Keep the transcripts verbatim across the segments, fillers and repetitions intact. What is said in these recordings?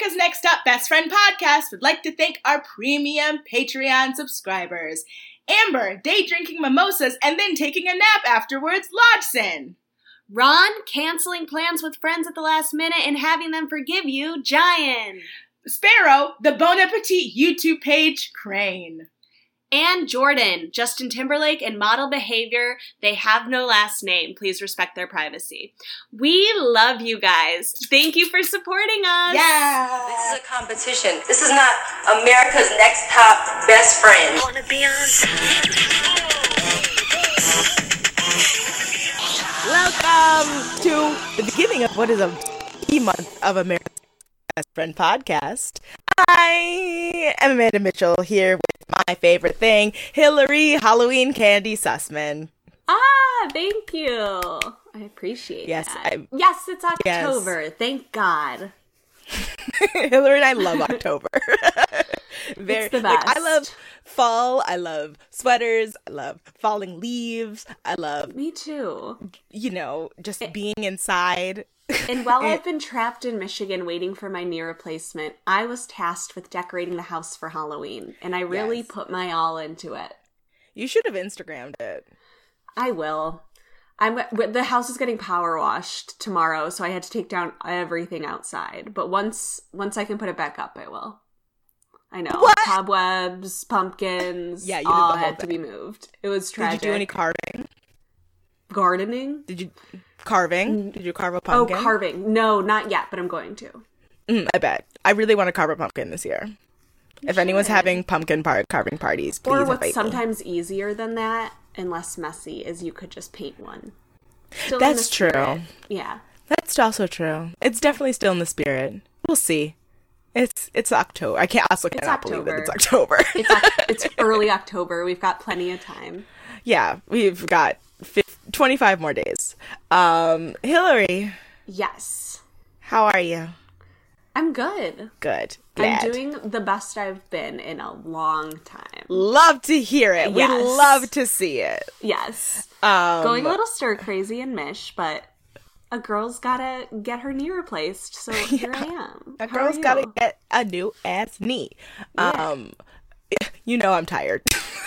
America's Next Top Best Friend podcast would like to thank our premium Patreon subscribers. Amber, day drinking mimosas and then taking a nap afterwards, Lodgson. Ron, canceling plans with friends at the last minute and having them forgive you, Giant. Sparrow, the Bon Appetit YouTube page, Crane. And Jordan, Justin Timberlake and model behavior. They have no last name. Please respect their privacy. We love you guys. Thank you for supporting us. Yeah. This is a competition. This is not America's Next Top Best Friend. Wanna be on? Welcome to the beginning of what is a key month of America's Best Friend podcast. I am Amanda Mitchell here with my favorite thing, Hillary Halloween Candy Sussman. Ah, thank you. I appreciate yes, that. I, yes, it's October. Yes. Thank God. Hillary and I love October. Very, it's the best. Like, I love fall. I love sweaters. I love falling leaves. I love... Me too. You know, just it, being inside. And while I've been trapped in Michigan waiting for my knee replacement, I was tasked with decorating the house for Halloween, and I really yes. put my all into it. You should have Instagrammed it. I will. I'm the house is getting power washed tomorrow, so I had to take down everything outside. But once once I can put it back up, I will. I know. What? Cobwebs, pumpkins, yeah, you all did the whole had thing. to be moved. It was tragic. Did you do any carving? Gardening? Did you carving? Did you carve a pumpkin? Oh, carving. No, not yet, but I'm going to. Mm, I bet. I really want to carve a pumpkin this year. You if should. anyone's having pumpkin par- carving parties, please Or what's invite sometimes me. easier than that and less messy is you could just paint one. Still That's true. Yeah. That's also true. It's definitely still in the spirit. We'll see. It's it's October. I can't also cannot believe that it's October. it's, it's early October. We've got plenty of time. Yeah, we've got twenty-five more days. Um, Hillary. Yes. How are you? I'm good. Good. Glad. I'm doing the best I've been in a long time. Love to hear it. Yes. We love to see it. Yes. Um, Going a little stir crazy and mish, but a girl's gotta get her knee replaced, so here yeah. I am. A How girl's gotta get a new ass knee. Yeah. Um, you know I'm tired.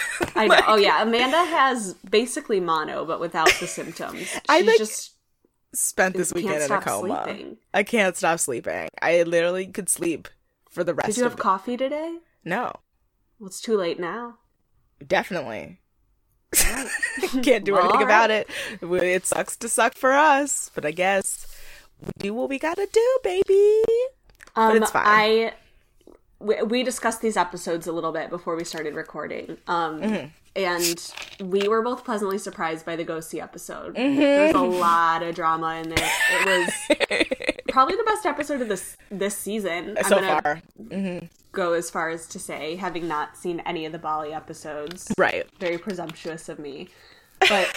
I know. Like, oh yeah, Amanda has basically mono, but without the symptoms. She I like, just spent this weekend in a coma. Sleeping. I can't stop sleeping. I literally could sleep for the rest of Did you have it. coffee today? No. Well, it's too late now. Definitely. Right. Can't do well, anything right. about it. It sucks to suck for us, but I guess we do what we gotta do, baby. Um, but it's fine. I we, we discussed these episodes a little bit before we started recording, um, mm-hmm. and we were both pleasantly surprised by the Ghosty episode. Mm-hmm. There's a lot of drama in there. It was probably the best episode of this this season. So I'm gonna far. Mm-hmm. Go as far as to say, having not seen any of the Bali episodes. Right. Very presumptuous of me. But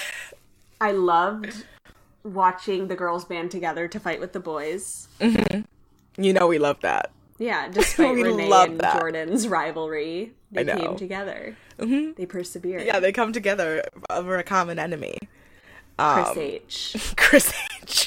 I loved watching the girls band together to fight with the boys. Mm-hmm. You know we love that. Yeah, despite we Renee love and that. Jordan's rivalry, they I know. came together. Mm-hmm. They persevered. Yeah, they come together over a common enemy. Chris Um, H. Chris H.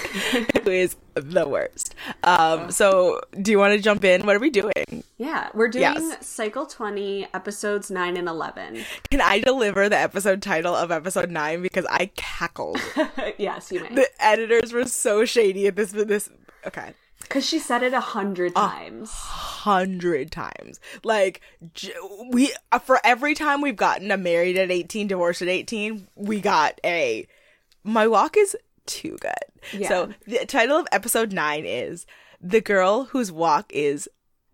Who is the worst. Um, so, do you want to jump in? What are we doing? Yeah, we're doing Yes. Cycle twenty, episodes nine and eleven. Can I deliver the episode title of episode nine? Because I cackled. Yes, you may. The editors were so shady at this. this okay. Because she said it a hundred times. Hundred times. Like, j- we uh, for every time we've gotten a married at eighteen, divorced at eighteen, we got a my walk is too good. Yeah. So the title of episode nine is The Girl Whose Walk is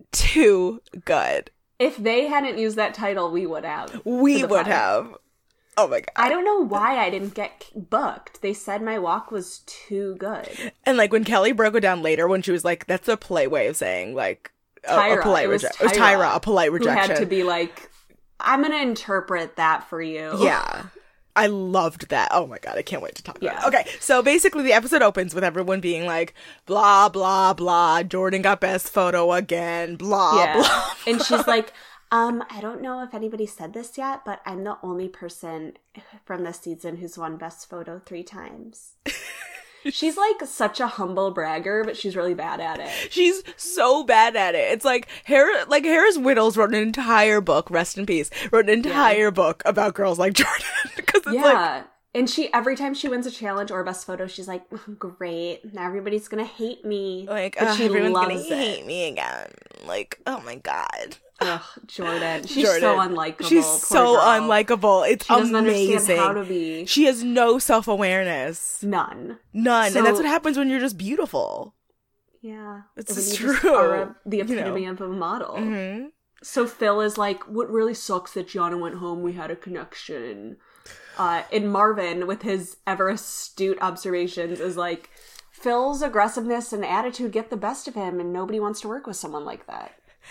Too Good. If they hadn't used that title, we would have. We would pod. have. Oh my god. I don't know why I didn't get booked. They said my walk was too good. And like when Kelly broke it down later, when she was like, that's a polite way of saying like a, Tyra. a polite it was rejection. It was Tyra, a polite Who rejection. had to be like, I'm going to interpret that for you. Yeah. I loved that. Oh my god, I can't wait to talk Yeah. about it. Okay, so basically the episode opens with everyone being like, blah, blah, blah, Jordan got best photo again, blah, Yeah. blah. And she's like, um, I don't know if anybody said this yet, but I'm the only person from this season who's won best photo three times. She's like such a humble bragger, but she's really bad at it. She's so bad at it. It's like Har- like Harris Wittels wrote an entire book, rest in peace, wrote an entire yeah. book about girls like Jordan. Because it's yeah. like, and she, every time she wins a challenge or a best photo, she's like, oh, great, now everybody's gonna hate me. Like, but uh, she everyone's loves gonna it. hate me again. Like, oh my god. Ugh, Jordan. She's Jordan. so unlikable. She's Poor so girl. unlikable. It's she doesn't amazing. understand how to be. She has no self-awareness. None. None. So, and that's what happens when you're just beautiful. Yeah. It's when just you true. Are a, the epitome you know. of a model. Mm-hmm. So Phil is like, what really sucks that Gianna went home, we had a connection. Uh, and Marvin, with his ever astute observations, is like, Phil's aggressiveness and attitude get the best of him, and nobody wants to work with someone like that.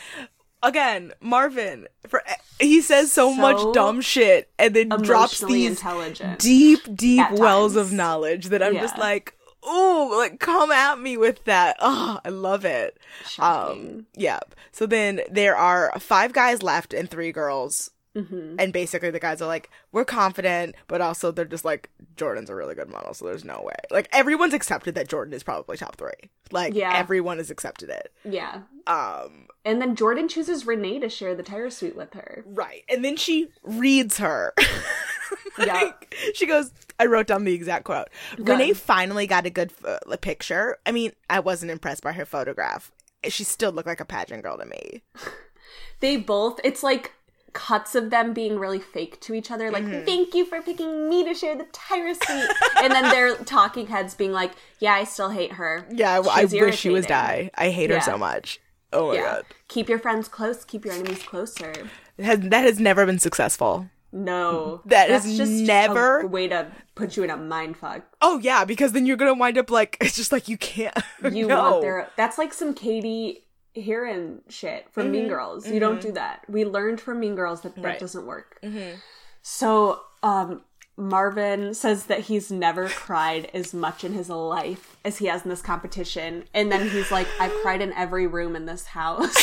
Again, Marvin, for he says so, so much dumb shit and then drops these deep, deep wells of knowledge that I'm yeah. just like, ooh, like, come at me with that. Oh, I love it. Shocking. Um, yeah. So then there are five guys left and three girls. Mm-hmm. And basically the guys are like, we're confident, but also they're just like, Jordan's a really good model, so there's no way. Like, everyone's accepted that Jordan is probably top three. Like, yeah. everyone has accepted it. Yeah. Um, and then Jordan chooses Renee to share the tire suite with her. Right. And then she reads her. like, yeah. She goes, I wrote down the exact quote. Good. Renee finally got a good uh, picture. I mean, I wasn't impressed by her photograph. She still looked like a pageant girl to me. They both, it's like, cuts of them being really fake to each other, like, mm-hmm. thank you for picking me to share the tire suite. And then their talking heads being like, yeah, I still hate her. Yeah, She's I irritating. wish she was die. I hate yeah. her so much. Oh my yeah. god. Keep your friends close, keep your enemies closer. It has, that has never been successful. No. That That's is just never a way to put you in a mind fuck. Oh yeah, because then you're gonna wind up like, it's just like, you can't. You no. want their, that's like some Katie hearing shit from mm-hmm. Mean Girls. You mm-hmm. don't do that. We learned from Mean Girls that that right. doesn't work. Mm-hmm. So um, Marvin says that he's never cried as much in his life as he has in this competition. And then he's like, I've cried in every room in this house.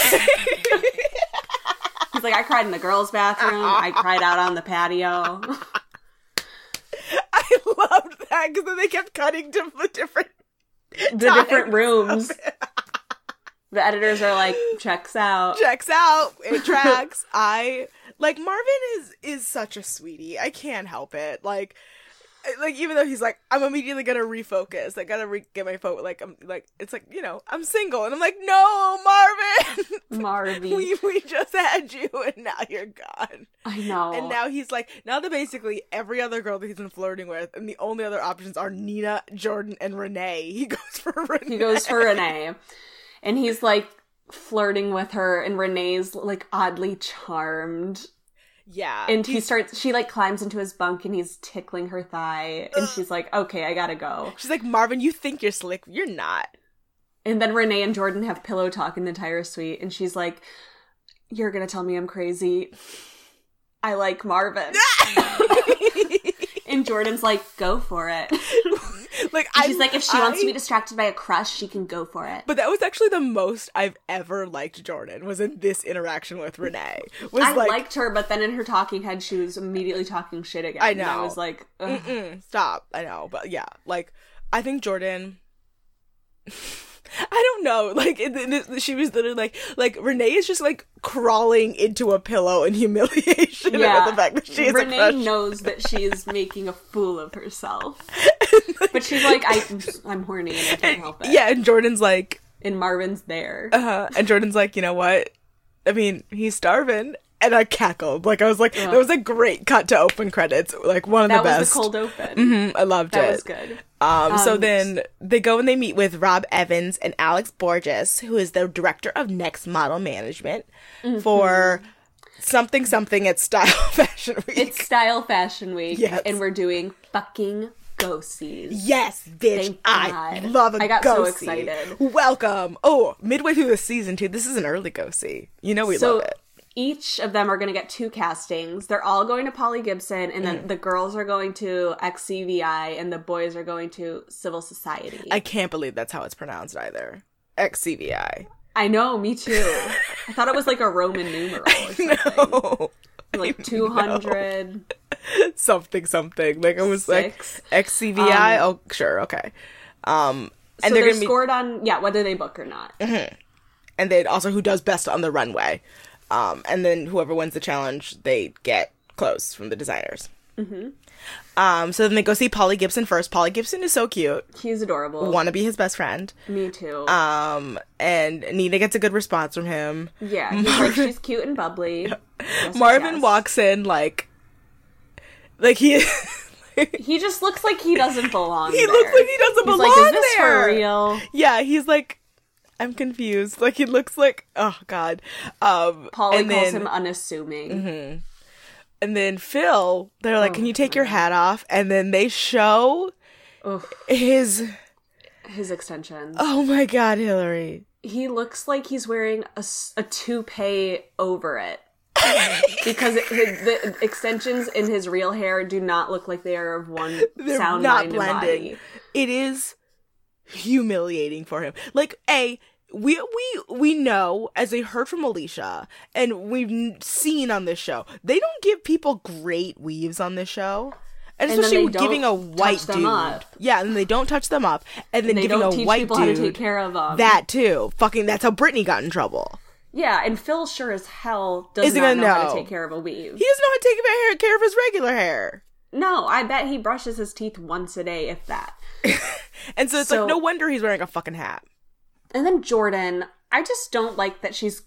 He's like, I cried in the girls' bathroom. I cried out on the patio. I loved that because then they kept cutting to the different the different rooms. The editors are like, checks out. Checks out. It tracks. I, like, Marvin is is such a sweetie. I can't help it. Like, like even though he's like, I'm immediately gonna refocus. I gotta re- get my focus. Like, I'm like, it's like, you know, I'm single. And I'm like, no, Marvin! Marvin. we, we just had you and now you're gone. I know. And now he's like, now that basically every other girl that he's been flirting with and the only other options are Nina, Jordan, and Renee, he goes for Renee. He goes for Renee. And he's, like, flirting with her, and Renee's, like, oddly charmed. Yeah. And he starts, she, like, climbs into his bunk, and he's tickling her thigh, and she's like, okay, I gotta go. She's like, Marvin, you think you're slick. You're not. And then Renee and Jordan have pillow talk in the tire suite, and she's like, you're gonna tell me I'm crazy. I like Marvin. And Jordan's like, go for it. Like, and she's I, like, if she I, wants to be distracted by a crush, she can go for it. But that was actually the most I've ever liked Jordan, was in this interaction with Renee. Was I like, liked her, but then in her talking head, she was immediately talking shit again. I know. And I was like, stop. I know. But yeah, like, I think Jordan... I don't know. Like, it, it, she was literally like, like, Renee is just, like, crawling into a pillow in humiliation yeah. about the fact that she is Renee a crush. knows that she is making a fool of herself. Like, but she's like, I, I'm horny and I can't help it. Yeah, and Jordan's like... And Marvin's there. Uh-huh. And Jordan's like, you know what? I mean, he's starving. And I cackled. Like, I was like, Ugh. There was a great cut to open credits. Like, one of that the best. That was the cold open. Mm-hmm, I loved that it. That was good. Um, um, so then they go and they meet with Rob Evans and Alex Borges, who is the director of Next Model Management, mm-hmm. for something something at Style Fashion Week. It's Style Fashion Week. Yes. And we're doing fucking go-sees. Yes, bitch. Thank I God. love a I got go-see. so excited. Welcome. Oh, midway through the season, too. This is an early go-see. You know we so, love it. Each of them are going to get two castings. They're all going to Polly Gibson, and then mm. the girls are going to X C V I, and the boys are going to Civil Society. I can't believe that's how it's pronounced either. X C V I. I know, me too. I thought it was like a Roman numeral or something. No. Like two hundred. Something, something. Like it was Six. Like X C V I. Um, oh, sure, okay. Um, and so they're, they're, gonna be, scored on, yeah, whether they book or not. Mm-hmm. And then also who does best on the runway. Um, and then whoever wins the challenge, they get clothes from the designers. Mm-hmm. Um, so then they go see Polly Gibson first. Polly Gibson is so cute. He's adorable. Want to be his best friend. Me too. Um, and Nina gets a good response from him. Yeah, he's Marvin, like, she's cute and bubbly. Yes, Marvin yes. walks in like, like he... he just looks like he doesn't belong He there. looks like he doesn't he's belong like, is this there. for real? Yeah, he's like, I'm confused. Like, he looks like, oh, God. Um, Polly and calls then, him unassuming. Mm-hmm. And then Phil, they're like, oh, can you take your hat off? And then they show Ugh. his... His extensions. Oh, my God, Hillary. He looks like he's wearing a, a toupee over it. Because it, the extensions in his real hair do not look like they are of one They're sound, not mind, blending. and body. It is humiliating for him. Like, A, we we we know, as they heard from Alicia, and we've seen on this show, they don't give people great weaves on this show. And And especially then they giving a don't white touch them dude. up. Yeah, and they don't touch them up. And then They giving don't a teach white people dude. how to take care of them. That too. Fucking, that's how Britney got in trouble. Yeah, and Phil sure as hell does Isn't not gonna know, how know. to take care of a weave. He doesn't know how to take care- care of his regular hair. No, I bet he brushes his teeth once a day, if that. And so it's So- like, no wonder he's wearing a fucking hat. And then Jordan, I just don't like that she's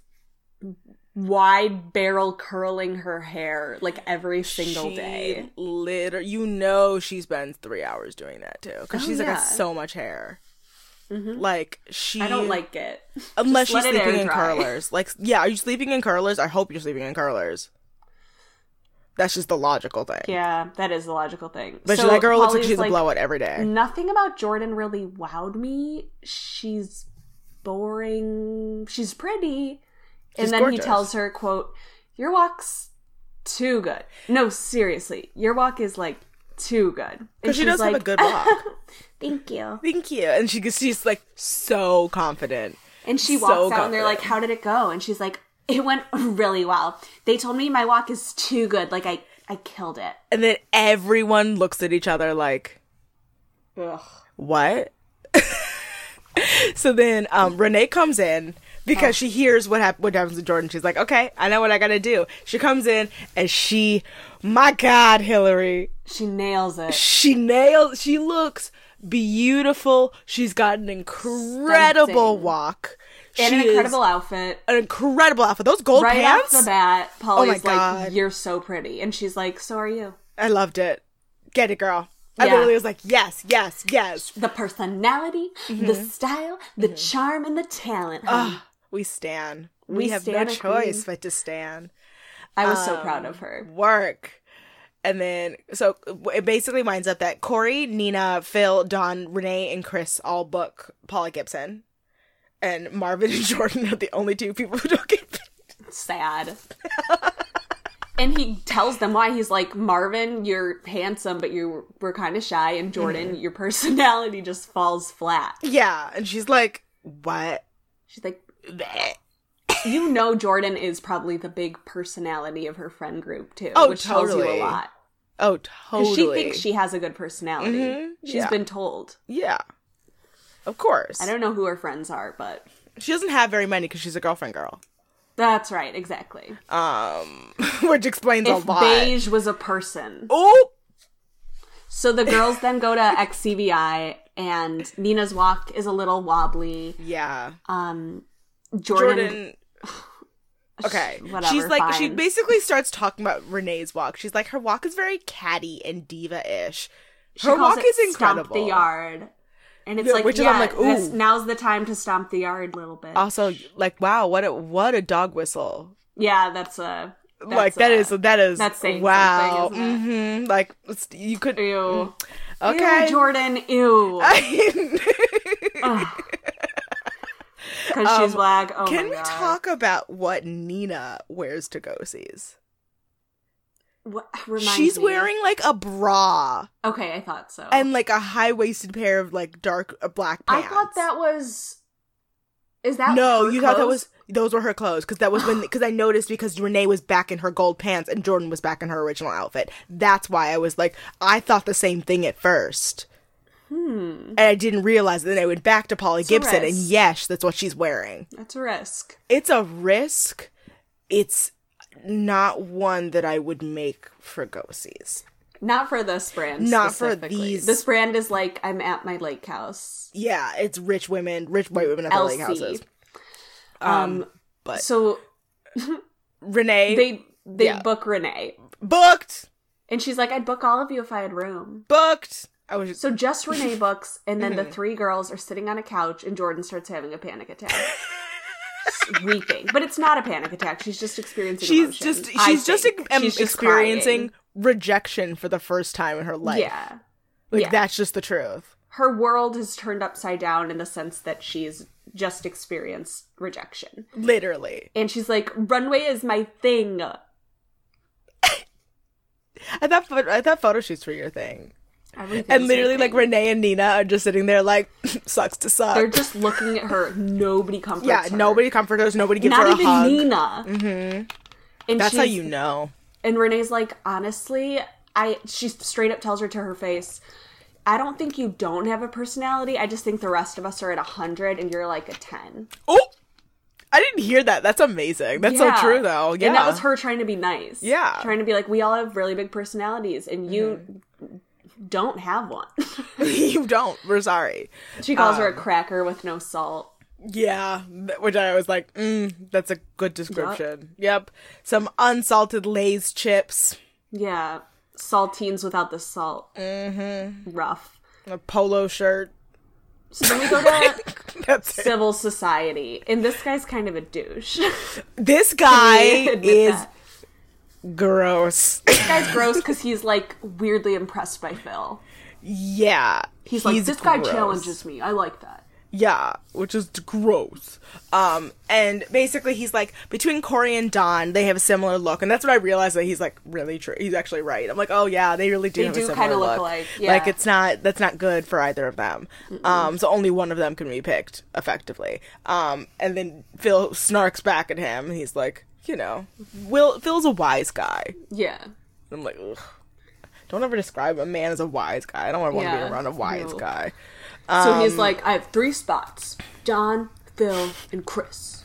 wide barrel curling her hair like every single she day. Liter- you know she spends three hours doing that too. Because Oh, she's like yeah. got so much hair. Mm-hmm. Like, she... I don't like it. Unless Just she's let it sleeping air in dry. curlers. Like, yeah, are you sleeping in curlers? I hope you're sleeping in curlers. That's just the logical thing. Yeah, that is the logical thing. But So that girl looks like Polly's she's a blowout every day. Nothing about Jordan really wowed me. She's boring. She's pretty. She's and then gorgeous. he tells her, quote, your walk's too good. No, seriously. Your walk is, like, too good. Because she she's does like, have a good walk. Thank you. Thank you. And she she's like so confident. And she So walks out and they're like, confident. how did it go? And she's like, it went really well. They told me my walk is too good. Like, I, I killed it. And then everyone looks at each other like, Ugh. what? So then um, Renee comes in because Oh. she hears what, hap- what happens to Jordan. She's like, okay, I know what I gotta do. She comes in and she, my God, Hillary, She nails it. she nails, she looks beautiful. She's got an incredible Stunting. walk. And She an is incredible outfit. an incredible outfit. Those gold Right pants. off the bat, Polly's Oh my God. like, you're so pretty. And she's like, so are you. I loved it. Get it, girl. I Yeah. literally was like, yes, yes, yes. The personality, Mm-hmm. the style, the charm, and the talent. honey. We stan. We, We have stan no a choice queen. but to stan. I was um, so proud of her. Work. And then, so it basically winds up that Corey, Nina, Phil, Dawn, Renee, and Chris all book Paula Gibson. And Marvin and Jordan are the only two people who don't get picked. Sad. And he tells them why. He's like, Marvin, you're handsome, but you were kind of shy. And Jordan, Mm-hmm. your personality just falls flat. Yeah. And she's like, what? She's like, Bleh. you know Jordan is probably the big personality of her friend group, too. Oh, which tells you totally. a lot. Oh, 'Cause totally. she thinks she has a good personality. Mhm, She's yeah. been told. Yeah. Of course. I don't know who her friends are, but She doesn't have very many because she's a girlfriend girl. that's right, exactly. Um, which explains If a lot. beige was a person. Oh! So the girls then go to X C V I, and Nina's walk is a little wobbly. Yeah. Um, Jordan, Jordan. Okay. Whatever, She's like, she fine. basically starts talking about Renee's walk. She's like, her walk is very catty and diva-ish. she Her calls walk it is incredible. Stomp the yard, and it's Yeah, like, which is- yeah, I'm like, this- ooh. now's the time to stomp the yard a little bit. Also, like, wow, what a what a dog whistle. yeah, that's a that's like that a, is that is that's saying wow. something, isn't Mm-hmm. Like it's- you could ew. okay. Ew, Jordan, ew. Because she's Um, black. Oh Can my we God. talk about what Nina wears to go-sees? What, remind She's me. wearing like a bra Okay, I thought so. and like a high-waisted pair of like dark uh, black I pants. thought that was. Is that No, her you thought that clothes? was those were her clothes because that was when because I noticed because Renee was back in her gold pants and Jordan was back in her original outfit. That's why I was like I thought the same thing at first. Hmm. And I didn't realize it. Then I went back to Polly It's a Gibson, and risk. yes, that's what she's wearing. That's a risk. It's a risk. It's not one that I would make for go-sees. Not for this brand. Not for specifically. these- This brand is like, I'm at my lake house. Yeah, it's rich women, rich white women at their L lake C. houses. Um, but so Renee they they yeah. book Renee, booked, and she's like, I'd book all of you if I had room. booked. I was just, So just Renee books, and then Mm-hmm. the three girls are sitting on a couch, and Jordan starts having a panic attack. Weeping. But it's not a panic attack. She's just experiencing she's emotion, just I she's just, think. ex- um, She's just experiencing crying. rejection for the first time in her life. Yeah. Like yeah. that's just the truth. Her world has turned upside down in the sense that she's just experienced rejection. Literally. And she's like, runway is my thing. I thought pho- I thought photo shoots were your thing. Everything's And literally her like thing. Renee and Nina are just sitting there like sucks to suck. They're just looking at her. Nobody comforts yeah, her. nobody comforts her, nobody gives Not her a even hug. Nina. Mm-hmm. And That's how she's- you know. And Renee's like, honestly, I. She straight up tells her to her face, I don't think you don't have a personality. I just think the rest of us are at a hundred, and you're like a ten. Oh, I didn't hear that. That's amazing. That's Yeah. so true, though. Yeah, And that was her trying to be nice. Yeah. Trying to be like, we all have really big personalities, and you Mm-hmm. don't have one. You don't. We're sorry. She calls Um, her a cracker with no salt. Yeah, th- which I was like, mm, that's a good description. Yep. Some unsalted Lay's chips, Yeah. Saltines without the salt. Mm-hmm. Rough. a polo shirt. So then we go to That's it. civil society, and this guy's kind of a douche. This guy we admit is that? gross. This guy's gross because he's like weirdly impressed by Phil. Yeah. He's, like, this guy gross. challenges me. I like that. Yeah, which is gross. Um, and basically he's like, between Corey and Don, they have a similar look, and that's when I realized that he's like really true. He's actually right. I'm like, oh yeah, they really do They have do a similar kinda look look. alike, yeah. Like it's not that's not good for either of them. Um, so only one of them can be picked effectively. Um, and then Phil snarks back at him, and he's like, you know, Will Phil's a wise guy. Yeah. And I'm like, ugh. Don't ever describe a man as a wise guy. I don't want to Yeah, be around a wise no. guy. So he's like, I have three spots. Don, Phil, and Chris.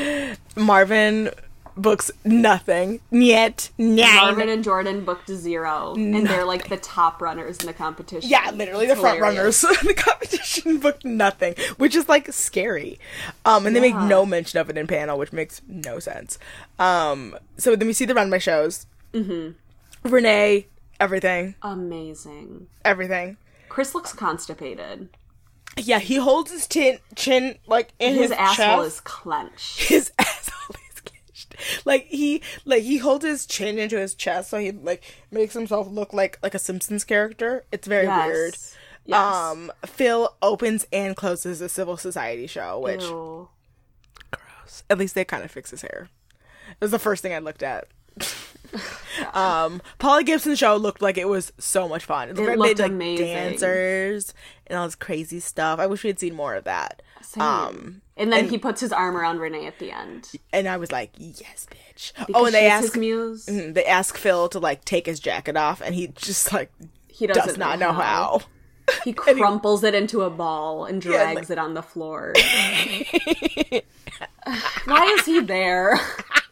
Marvin books nothing. Niet. Nine. Marvin and Jordan booked zero. And they're like the top runners in the competition. Yeah, literally the It's front hilarious. runners. The competition booked nothing, which is like scary. Um, and they make Yeah. no mention of it in panel, which makes no sense. Um, so then we see the runway shows. Mm-hmm. Renee, everything, Amazing. everything. Chris looks constipated. Yeah, he holds his chin, chin like in His, his, asshole chest. is clenched. His asshole is clenched. Like he, like he holds his chin into his chest, so he like makes himself look like like a Simpsons character. It's very Yes. weird. Yes. Um, Phil opens and closes the Civil Society show, which Ew. gross. At least they kind of fix his hair. It was the first thing I looked at. um, Polly Gibson's show looked like it was so much fun. It looked It like looked they had, like amazing. dancers and all this crazy stuff. I wish we had seen more of that. Same. Um, and then he puts his arm around Renee at the end. and I was like, yes, bitch. Because oh, and they she's ask his muse. Mhm, they ask Phil to like take his jacket off, and he just like He doesn't does not know how. He crumples it into a ball and Yeah, drags like- it on the floor. Why is he there?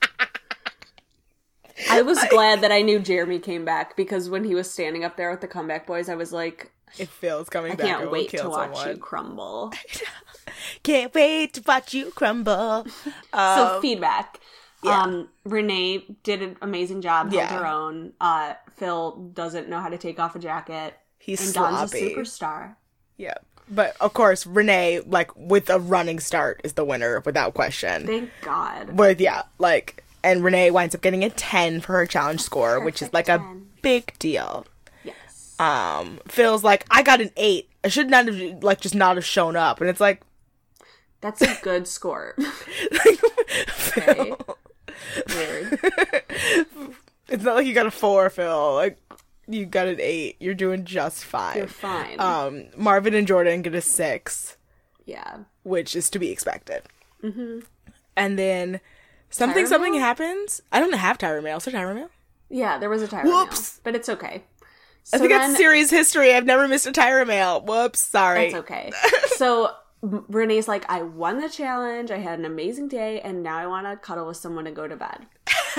I was glad that I knew Jeremy came back, because when he was standing up there with the Comeback Boys, I was like, If Phil's coming I back, can't it will wait to kill watch someone. you crumble. Can't wait to watch you crumble. So feedback. Um, Renee did an amazing job, held Yeah. her own. Uh, Phil doesn't know how to take off a jacket. He's and Don's sloppy. a superstar. Yeah. But of course, Renee, like with a running start, is the winner without question. Thank God. But yeah, like, and Renee winds up getting a ten for her challenge score, which is like Perfect a ten. big deal. Yes. Um, Phil's like, I got an eight. I should not have like just not have shown up, and it's like, That's a good score. Okay. Weird. it's not like you got a four, Phil. Like, you got an eight. You're doing just fine. You're fine. Um, Marvin and Jordan get a six, yeah. which is to be expected. Mm-hmm. And then something Tyra something mail? happens. I don't have Tyra mail. So Tyra mail. Yeah, there was a Tyra Whoops. mail, but it's okay. I think then, that's series history. I've never missed a Tyra mail. Whoops, sorry. That's okay. So Renee's like, I won the challenge. I had an amazing day, and now I want to cuddle with someone to go to bed.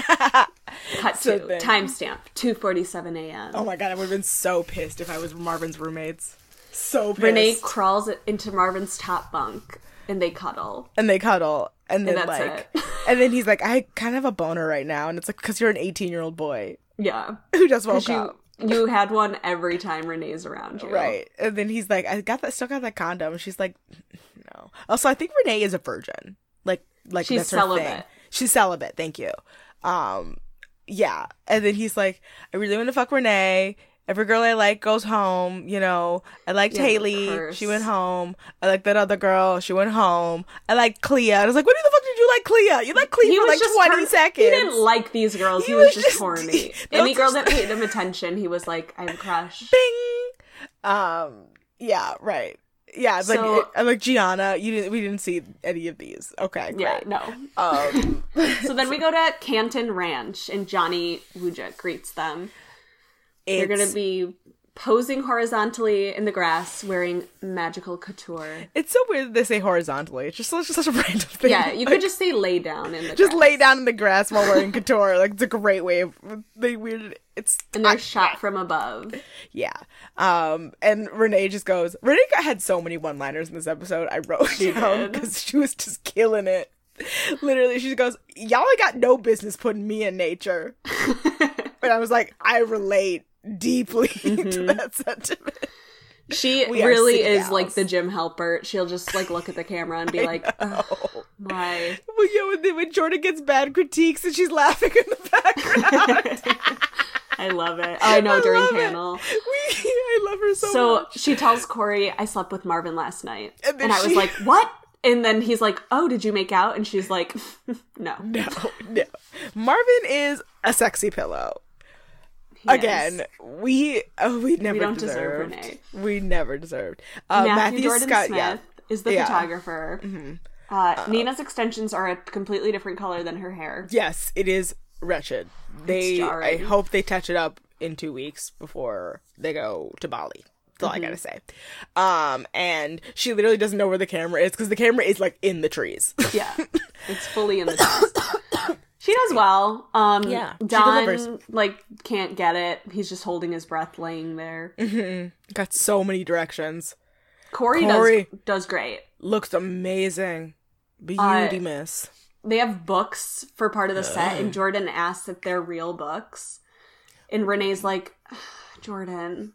Cut so to timestamp two forty-seven a.m. Oh my god, I would have been so pissed if I was Marvin's roommates. So pissed. Renee crawls into Marvin's top bunk, and they cuddle. And they cuddle. And then, and that's like, it. And then he's like, I kind of have a boner right now. And it's like, because you're an eighteen-year-old boy. Yeah. Who just woke you, up. You had one every time Renee's around you. Right. And then he's like, I got that, still got that condom. And she's like, no. Also, I think Renee is a virgin. Like, like she's that's her celibate. thing. She's celibate. Thank you. Um, yeah. And then he's like, I really want to fuck Renee. Every girl I like goes home, you know. I liked yeah, Haley. She went home. I like that other girl. She went home. I like Clea. And I was like, what the fuck did you like Clea? You like Clea he for like twenty horny. Seconds. He didn't like these girls. He, he was, was just, just horny. Any girl that paid him attention, he was like, I have a crush. Bing! Um, yeah, right. Yeah, it's so, like, I'm like, Gianna, you didn't, we didn't see any of these. Okay, great. Yeah, no. Um, so then we go to Canton Ranch, and Johnny Wujek greets them. They're going to be posing horizontally in the grass wearing magical couture. It's so weird that they say horizontally. It's just, it's just such a random thing. Yeah, you like, could just say lay down in the just grass. lay down in the grass while wearing couture. Like, it's a great way of... They weird... It's... And they're I, shot from above. Yeah. Um, and Renee just goes... Renee had so many one-liners in this episode. I wrote she down because she was just killing it. Literally, she goes, y'all ain't got no business putting me in nature. And I was like, I relate deeply mm-hmm. to that sentiment. She we really is gals. Like the gym helper. She'll just like look at the camera and be like, oh, why? Well, yeah, when, when Jordan gets bad critiques and she's laughing in the background. I love it. Oh, I know, I during panel. We, I love her so, so much. So she tells Corey, I slept with Marvin last night. And, and I she... was like, what? And then he's like, oh, did you make out? And she's like, no. No, no. Marvin is a sexy pillow. He Again, is. we oh, we never we don't deserved. deserve Renee. We never deserved. Uh, Matthew, Matthew Jordan Scott Smith yeah. is the yeah. photographer. Mm-hmm. Uh, uh, Nina's extensions are a completely different color than her hair. Yes, it is wretched. They, I hope they touch it up in two weeks before they go to Bali. That's all mm-hmm. I gotta say. Um, and she literally doesn't know where the camera is because the camera is like in the trees. Yeah, it's fully in the trees. She does well. Um, yeah, Don like can't get it. He's just holding his breath, laying there. Mm-hmm. Got so many directions. Corey, Corey does does great. Looks amazing. Beauty uh, miss. They have books for part of the set, and Jordan asks if they're real books, and Renee's like, Jordan.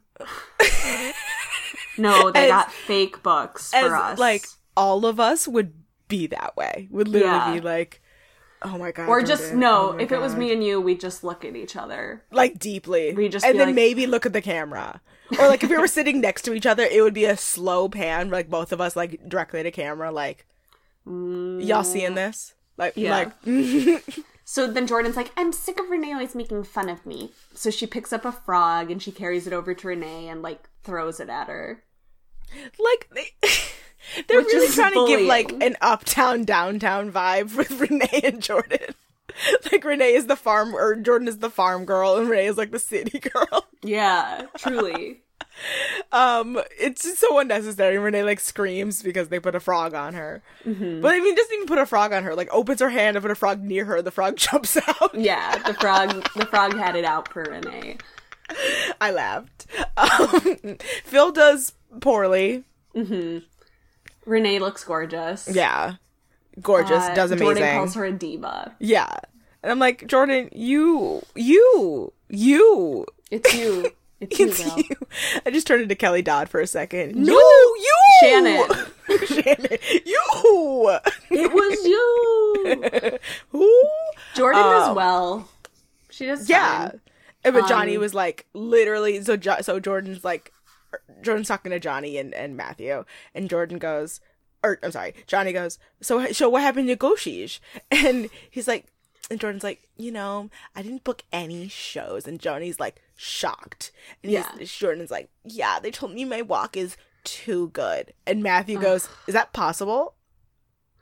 No, they as, got fake books for as, us. Like all of us would be that way. Would literally yeah. be like, oh my god. Or Jordan. just no. Oh if god. It was me and you, we'd just look at each other like deeply. We just and then like, maybe look at the camera. Or like if we were sitting next to each other, it would be a slow pan, like both of us like directly to camera. Like, mm, y'all seeing this? Like, yeah. like. So then Jordan's like, I'm sick of Renee always making fun of me. So she picks up a frog and she carries it over to Renee and like throws it at her. Like they, they're Which really trying bullying. to give like an uptown downtown vibe with Renee and Jordan. Like Renee is the farm, or Jordan is the farm girl, and Renee is like the city girl. Yeah, truly. um, it's just so unnecessary. Renee like screams because they put a frog on her. Mm-hmm. But I mean, doesn't even put a frog on her. Like opens her hand and put a frog near her. The frog jumps out. Yeah, the frog. The frog had it out for Renee. I laughed. Um, Phil does poorly. Mm-hmm. Renee looks gorgeous. Yeah. Gorgeous. Uh, does amazing. Jordan calls her a diva. Yeah. And I'm like, Jordan, you, you, you. It's you. It's, it's you, girl. You. I just turned into Kelly Dodd for a second. You, no, you! Shannon. Shannon. You! It was you! Who? Jordan um, does well. She does yeah. fine. But Johnny um, was like, literally, so jo- so Jordan's like, Jordan's talking to Johnny and, and Matthew, and Jordan goes, or I'm sorry, Johnny goes, so so what happened to Goshish? And he's like, and Jordan's like, you know, I didn't book any shows, and Johnny's like shocked, and he's, yeah. Jordan's like, yeah, they told me my walk is too good, and Matthew goes, is that possible?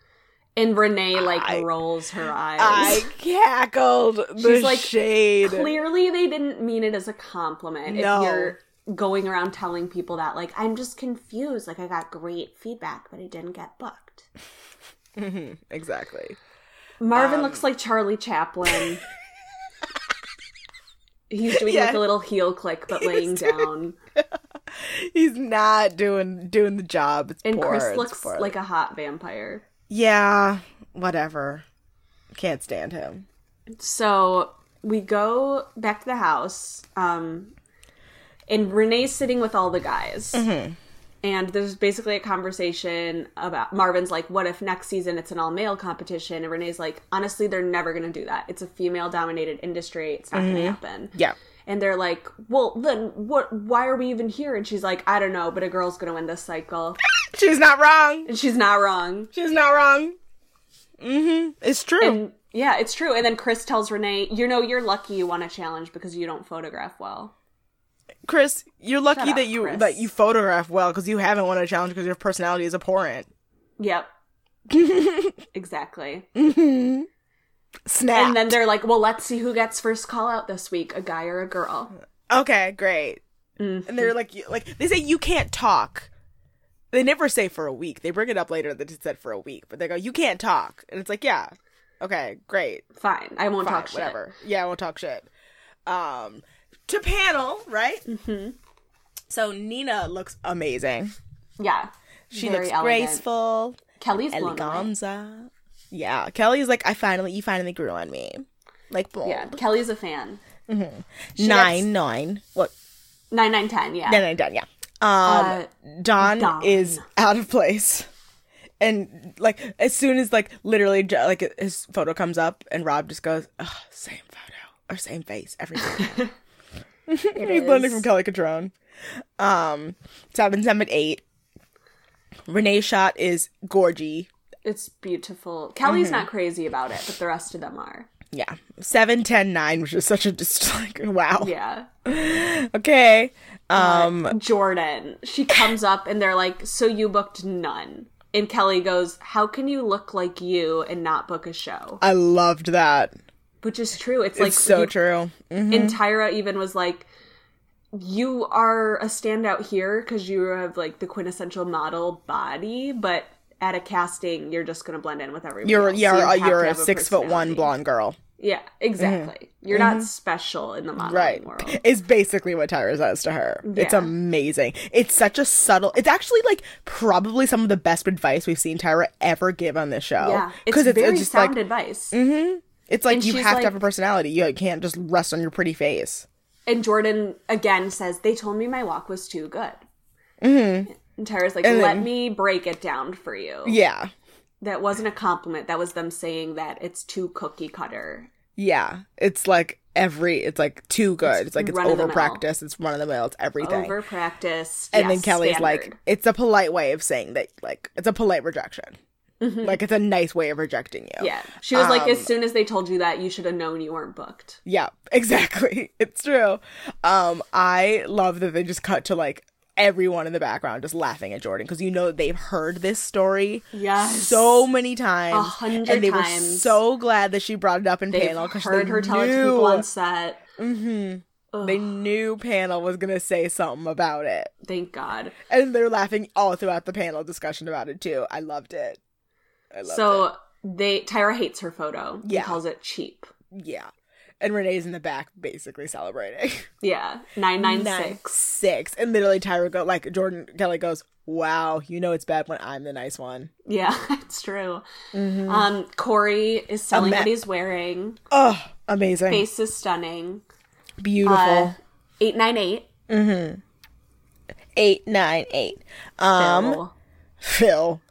And Renee, like, I, rolls her eyes. I cackled the She's like, shade. Clearly they didn't mean it as a compliment. No. If you're going around telling people that, like, I'm just confused. Like, I got great feedback, but I didn't get booked. Mm-hmm, exactly. Marvin um, looks like Charlie Chaplin. He's doing, yeah. like, a little heel click, but laying down. He's not doing doing the job. It's and poor. Chris it's looks poor. like a hot vampire. Yeah, whatever. Can't stand him. So we go back to the house, um, and Renee's sitting with all the guys. Mm-hmm. And there's basically a conversation about, Marvin's like, what if next season it's an all-male competition? And Renee's like, honestly, they're never going to do that. It's a female-dominated industry. It's not Mm-hmm. going to happen. Yeah. And they're like, well, then what? Why are we even here? And she's like, I don't know, but a girl's going to win this cycle. She's not wrong. And she's not wrong. She's not wrong. Mm-hmm. It's true. And yeah, it's true. And then Chris tells Renee, you know, you're lucky you won a challenge because you don't photograph well. Chris, you're lucky Shut up, that you Chris. that you photograph well because you haven't won a challenge because your personality is abhorrent. Yep. Exactly. Mm-hmm. Snap. And then they're like, well, let's see who gets first call out this week, a guy or a girl. Okay, great. Mm-hmm. And they're like, you- like they say you can't talk. They never say for a week. They bring it up later that it said for a week, but they go, you can't talk, and it's like, yeah, okay, great, Fine. I won't fine, talk shit. whatever. Yeah, I won't talk shit. Um, to panel, right? Mm-hmm. So Nina looks amazing. Yeah. She Very looks elegant. graceful. Kelly's blown away. Eleganza. Yeah, Kelly's like, I finally, you finally grew on me. Like, bold. Yeah, Kelly's a fan. Mm-hmm. She Nine, gets- nine. What? Nine, nine, ten, yeah. Nine, nine, ten, yeah. Um, Uh, Don, Don. is out of place. And, like, as soon as, like, literally, j- like, his photo comes up and Rob just goes, oh, same photo. Or same face. Everything. He's learning is. from Kelly Catrone. Um, seven, seven, eight. Renee's shot is gorgy. It's beautiful. Kelly's Mm-hmm. not crazy about it, but the rest of them are. Yeah. Seven, ten, nine, which is such a, just, like, wow. Yeah. Okay. Um, Uh, Jordan. She comes up and they're like, so you booked none. And Kelly goes, how can you look like you and not book a show? I loved that. Which is true. It's like It's so you- true. Mhm. And Tyra even was like, you are a standout here because you have like the quintessential model body, but at a casting, you're just going to blend in with everyone You're else. you're So you uh, have you're to a have six foot one personality. blonde girl, Yeah, exactly. You're not special in the modeling right? world. Is basically what Tyra says to her. It's Yeah. amazing. It's such a subtle. It's actually like probably some of the best advice we've seen Tyra ever give on this show. Yeah, it's because very just sound like advice. it's like and you she's have like- to have a personality. You can't just rest on your pretty face. And Jordan again says, they told me my walk was too good. Mm-hmm. And Tyra's like, And let then- me break it down for you. Yeah, That wasn't a compliment. That was them saying that it's too cookie cutter. yeah. It's like every. It's like too good. It's, like it's run of the over mill. practice. It's run of the mill. It's everything. Over practiced. And yes, then Kelly's like, standard. it's a polite way of saying that, like, it's a polite rejection. Like, it's a nice way of rejecting you. yeah. She was like, Um, as soon as they told you that, you should have known you weren't booked. Yeah, exactly. It's true. Um, I love that they just cut to, like, everyone in the background just laughing at Jordan because you know they've heard this story Yes. so many times. A hundred And they were times. so glad that she brought it up in They've panel because heard they her tell it to knew, people on set. they knew panel was going to say something about it. Thank God. And they're laughing all throughout the panel discussion about it, too. I loved it. I loved So it. they Tyra hates her photo. Yeah. He calls it cheap. Yeah. And Renee's in the back basically celebrating. Yeah. nine nine Nine, six. six. And literally Tyra go like Jordan Kelly goes, wow, you know it's bad when I'm the nice one. Yeah, it's true. Um, Corey is selling ma- what he's wearing. Oh, amazing. Face is stunning. Beautiful. Uh, eight nine eight. Eight, nine, eight. Um Phil. Phil.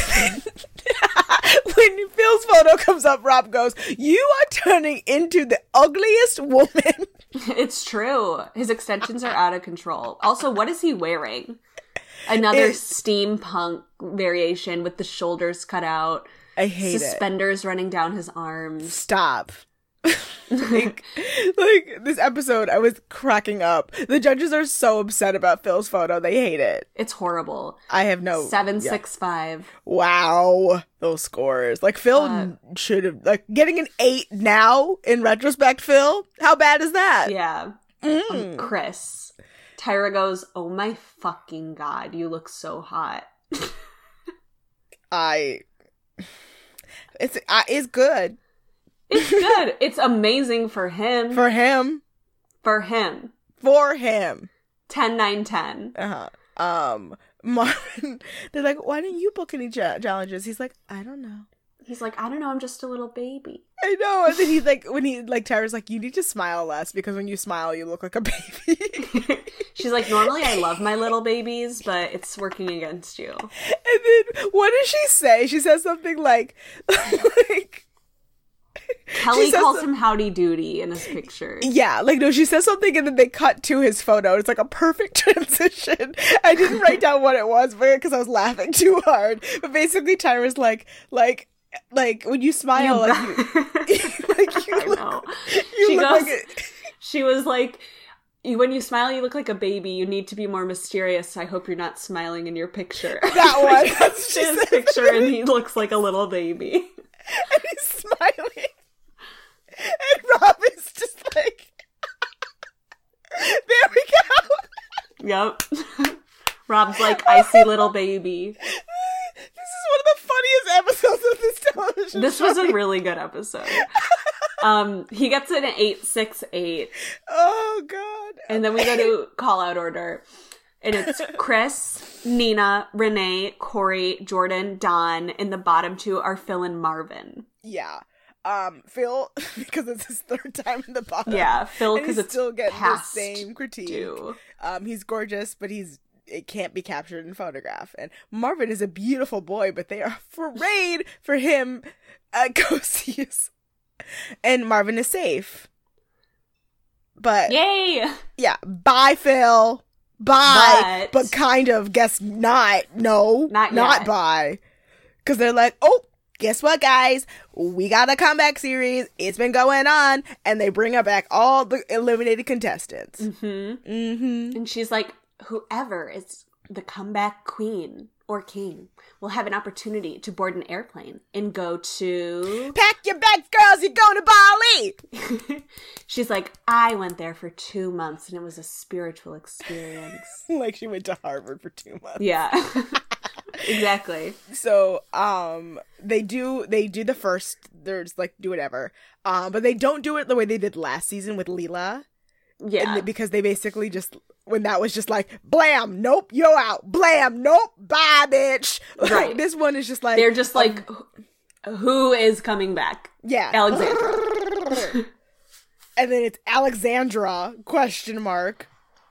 When Phil's photo comes up, Rob goes, you are turning into the ugliest woman. It's true. His extensions are out of control. Also, what is he wearing? Another It- steampunk variation with the shoulders cut out. I hate it. Suspenders running down his arms. Stop. like, like, this episode, I was cracking up. The judges are so upset about Phil's photo. They hate it. It's horrible. I have no... Seven, yeah. six, five. Wow. Those scores. Like, Phil Uh, should have... Like, getting an eight now, in retrospect, Phil, how bad is that? Yeah. Mm. Um, Chris. Tyra goes, oh my fucking god, you look so hot. I... It's, uh, it's good. It's good. It's amazing for him. For him. For him. For him. ten, nine, ten. Uh-huh. Um, Marvin, they're like, why didn't you book any cha- challenges? He's like, I don't know. He's like, I don't know, I'm just a little baby. I know. And then he's like, when he, like, Tyra's like, you need to smile less because when you smile, you look like a baby. She's like, normally I love my little babies, but it's working against you. And then what does she say? She says something like, like, Kelly says calls some- him Howdy Doody in his picture. yeah, like, no, she says something and then they cut to his photo. It's like a perfect transition. I didn't write down what it was because I was laughing too hard. But basically, Tyra's like, like, like, when you smile, like, you, like, you I look, know. you She look goes, like a, she was like, "You- when you smile, you look like a baby. You need to be more mysterious. I hope you're not smiling in your picture." that one. That's what she His said. picture, and he looks like a little baby. And he's smiling. And Rob is just like, there we go. Yep. Rob's like, I see little baby. This is one of the funniest episodes of this television This show. was a really good episode. Um, he gets it at eight six eight, Oh, God. and then we go to call out order. And it's Chris, Nina, Renee, Corey, Jordan, Don, and the bottom two are Phil and Marvin. Yeah. Um, Phil, because it's his third time in the bottom. Yeah, Phil, And because he's it's still getting the past same critique. due. Um, he's gorgeous, but he's it can't be captured in photograph. And Marvin is a beautiful boy, but they are afraid for him at Ghosties. And Marvin is safe. But Yay! yeah, bye, Phil. Bye. But- But, kind of, guess not. No. Not Not yet. bye. Because they're like, oh, guess what, guys? We got a comeback series. It's been going on. And they bring up back all the eliminated contestants. Mm-hmm. Mm-hmm. And she's like, whoever is the comeback queen or king will have an opportunity to board an airplane and go to... Pack your bags, girls. You're going to Bali. She's like, I went there for two months and it was a spiritual experience. Like she went to Harvard for two months. Yeah. Exactly. So, um, they do, they do the first, they're just like, do whatever. Um, but they don't do it the way they did last season with Leela. Yeah. And they- because they basically just, when that was just like, blam, nope, you're out. Blam, nope, bye, bitch. Right. This one is just like. They're just like, who is coming back? Yeah. Alexandra. And then it's Alexandra, question mark.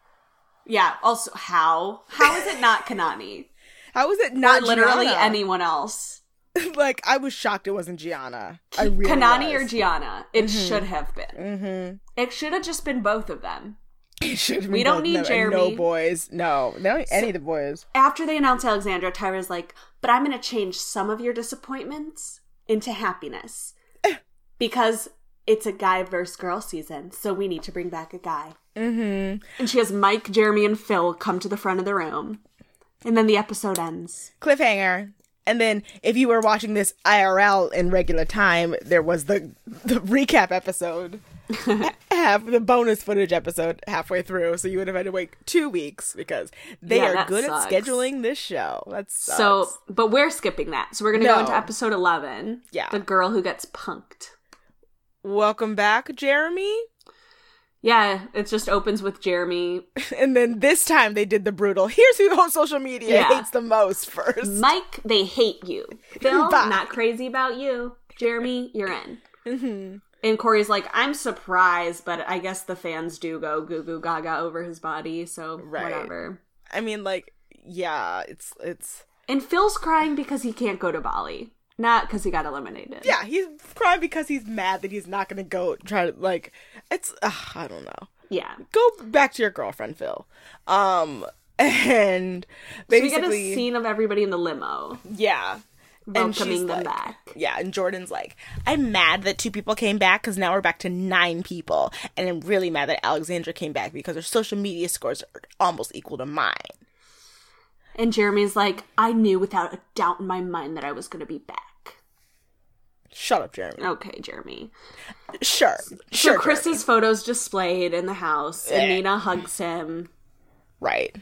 Yeah. Also, how? How is it not Kanani? How is it Or not literally Gianna? anyone else? Like, I was shocked it wasn't Gianna. I really Kanani was. or Gianna. It should have been. Mm-hmm. It should have just been both of them. It should have We been don't both need of them, and Jeremy. No boys. No. They don't need any of the boys. After they announce Alexandra, Tyra's like, but I'm going to change some of your disappointments into happiness. Because it's a guy versus girl season, so we need to bring back a guy. Mm-hmm. And she has Mike, Jeremy, and Phil come to the front of the room. And then the episode ends. Cliffhanger. And then, if you were watching this I R L in regular time, there was the the recap episode, half the bonus footage episode halfway through. So you would have had to wait two weeks because they Yeah, are that good sucks. at scheduling this show. That sucks. So, but we're skipping that. So we're going to No. go into episode eleven. Yeah. The girl who gets punked. welcome back, Jeremy. Yeah, it just opens with Jeremy. And then this time they did the brutal. Here's who on social media Yeah. hates the most first. Mike, they hate you. Phil, Bye. not crazy about you. Jeremy, you're in. Mm-hmm. And Corey's like, I'm surprised, but I guess the fans do go goo goo gaga over his body, so Right. whatever. I mean, like, yeah, it's it's. And Phil's crying because he can't go to Bali, not because he got eliminated. Yeah, he's crying because he's mad that he's not going to go try to, like, it's, uh, I don't know. Yeah. Go back to your girlfriend, Phil. Um, and So we get basically, a scene of everybody in the limo. yeah. welcoming them like, back. Yeah, and Jordan's like, I'm mad that two people came back because now we're back to nine people. And I'm really mad that Alexandra came back because her social media scores are almost equal to mine. And Jeremy's like, I knew without a doubt in my mind that I was going to be back. Shut up, Jeremy. Okay, Jeremy. Sure. So sure, Chris's Jeremy. photo's displayed in the house, and Eh. Nina hugs him. Right.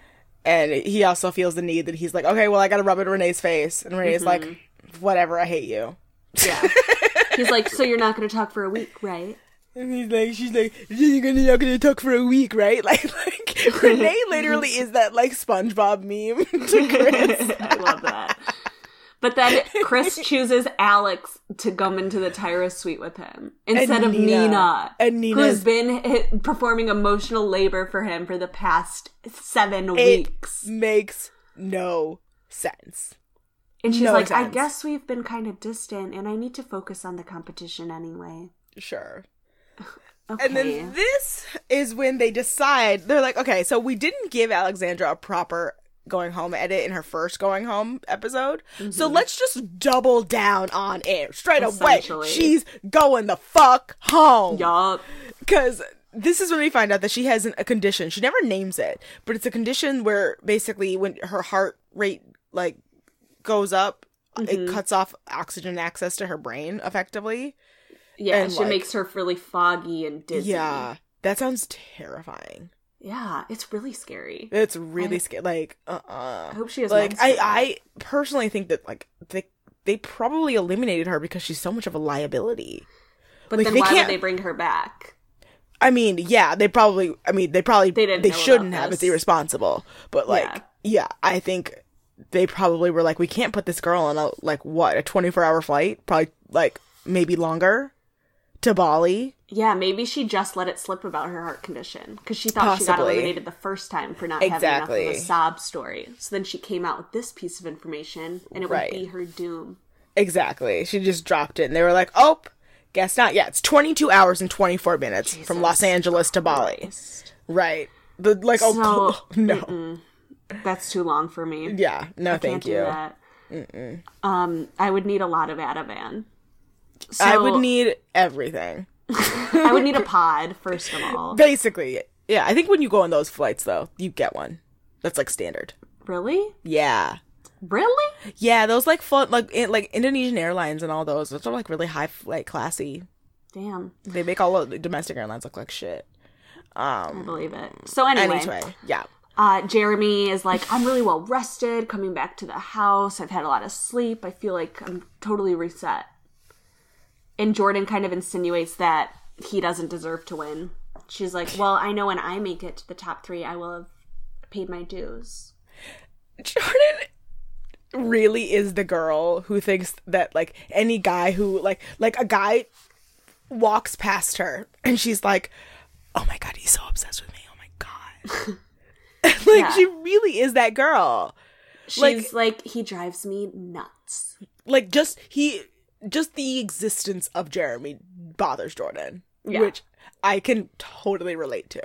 And he also feels the need that he's like, okay, well, I gotta rub it in Renee's face. And Renee's Mm-hmm. like, whatever, I hate you. Yeah. He's like, so you're not going to talk for a week, right? And he's like, she's like, you're gonna, not gonna talk for a week, right? Like, like Renee literally is that, like, SpongeBob meme to Chris. I love that. But then Chris chooses Alex to come into the Tyra suite with him instead And of Nina. Nina, And Nina's- who's been hit, performing emotional labor for him for the past seven It weeks. makes no sense. And she's no like, I sense. guess we've been kind of distant, and I need to focus on the competition anyway. Sure. Okay. And then this is when they decide, they're like, okay, so we didn't give Alexandra a proper going home edit in her first going home episode. Mm-hmm. So let's just double down on it straight away. Essentially. She's going the fuck home. Yup. Because this is when we find out that she has an, a condition. She never names it, but it's a condition where basically when her heart rate like goes up, Mm-hmm. it cuts off oxygen access to her brain effectively. Yeah, And, she like- makes her really foggy and dizzy. Yeah. That sounds terrifying. Yeah, it's really scary. It's really I- scary. Like, uh-uh. I hope she has Like, meds I, for that. I personally think that, like, they, they probably eliminated her because she's so much of a liability. But like, then they why can't- would they bring her back? I mean, yeah, they probably, I mean, they probably, They they, didn't know shouldn't about have. this. It's irresponsible. But, like, Yeah. yeah. I think they probably were like, we can't put this girl on a, like, what, a twenty-four hour flight? Probably, like, maybe longer to Bali. Yeah, maybe she just let it slip about her heart condition because she thought she got Possibly. eliminated the first time for not having Exactly. enough of a sob story. So then she came out with this piece of information, and it Right. would be her doom. Exactly. She just dropped it and they were like, oh, guess not. Yeah, it's twenty-two hours and twenty-four minutes from Los Angeles to Bali. Christ. Right. The, like, So, oh, no. mm-mm. That's too long for me. Yeah, no, I thank can't you. do that. Um, I would need a lot of Ativan. So, I would need everything. I would need a pod, first of all. Basically, yeah. I think when you go on those flights, though, you get one. That's like standard. Really? Yeah, Really? yeah. Those like fun, like in, like Indonesian Airlines and all those. Those are like really high, like classy. Damn. They make all of the domestic airlines look like shit. I believe it. So anyway, Anyway, yeah. uh, Jeremy is like, I'm really well rested, coming back to the house. I've had a lot of sleep. I feel like I'm totally reset. And Jordan kind of insinuates that he doesn't deserve to win. She's like, well, I know when I make it to the top three, I will have paid my dues. Jordan really is the girl who thinks that like any guy who like like a guy walks past her and she's like, oh my god, he's so obsessed with me, oh my god. like Yeah. she really is that girl. She's Like- like, he drives me nuts. Like just he just the existence of Jeremy bothers Jordan. Yeah. Which I can totally relate to.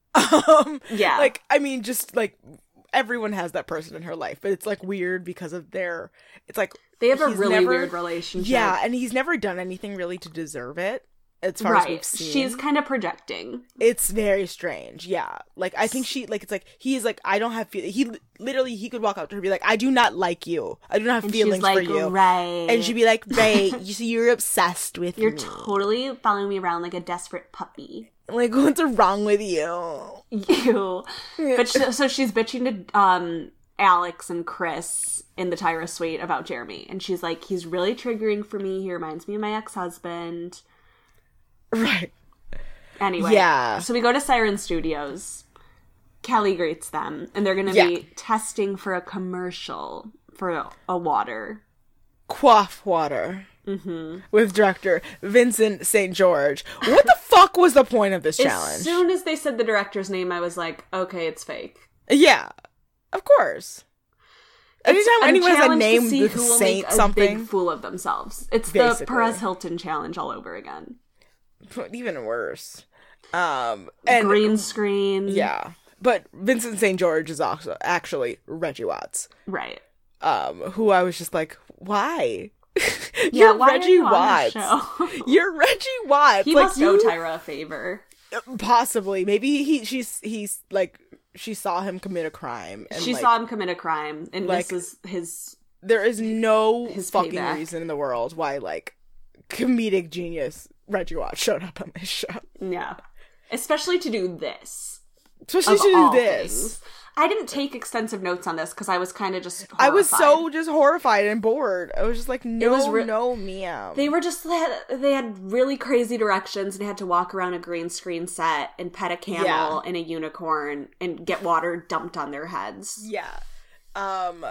Um Yeah. like I mean just like everyone has that person in her life, but it's like weird because of their it's like They have a he's really never- weird relationship. Yeah, and he's never done anything really to deserve it, as far as we've Right. seen. She's kind of projecting. It's very strange. Yeah, like I think she like it's like he's like I don't have feel. He li- literally he could walk up to her and be like, I do not like you. I do not have And feelings she's like, for you. right. And she'd be like, right, you see, you're obsessed with You're me. totally following me around like a desperate puppy. Like, what's wrong with you? You. But sh- so she's bitching to um Alex and Chris in the Tyra suite about Jeremy. And she's like, he's really triggering for me. He reminds me of my ex-husband. Right. Anyway. Yeah. So we go to Siren Studios. Kelly greets them. And they're going to Yeah. be testing for a commercial for a, a water. Quaff water. Mm-hmm. With director Vincent Saint George. What the fuck was the point of this challenge? As soon as they said the director's name, I was like, okay, it's fake. Yeah, of course. Anytime a anyone has a challenge to name see with who will Saint make a something, big fool of themselves. It's the Basically. Perez Hilton challenge all over again. even worse. Um, and Green screen. yeah, but Vincent Saint George is also actually Reggie Watts, Right. um, who I was just like, why? Yeah, You're why Reggie are you on Watts. this show? You're Reggie Watts. He like, must you, owe Tyra a favor. Possibly. Maybe he she's he's like she saw him commit a crime. And She like, saw him commit a crime, and like, this is his. There is no His fucking payback. reason in the world why like comedic genius Reggie Watts showed up on this show. Yeah, especially to do this. Especially of to do all this. things. I didn't take extensive notes on this because I was kind of just horrified. I was so just horrified and bored. I was just like, no, was re- no, meow. They were just, they had, they had really crazy directions and they had to walk around a green screen set and pet a camel Yeah. and a unicorn and get water dumped on their heads. Yeah. Um,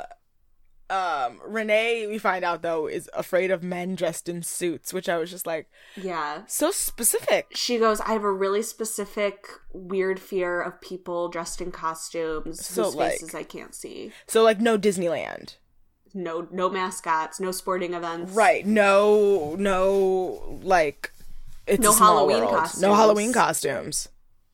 um, Renee, we find out, though, is afraid of men dressed in suits, which I was just like, Yeah. so specific. She goes, I have a really specific, weird fear of people dressed in costumes So, whose like- faces I can't see. So, like, no Disneyland. No, no mascots, no sporting events. Right. No, no, like, it's No a small Halloween world. costumes. No Halloween costumes.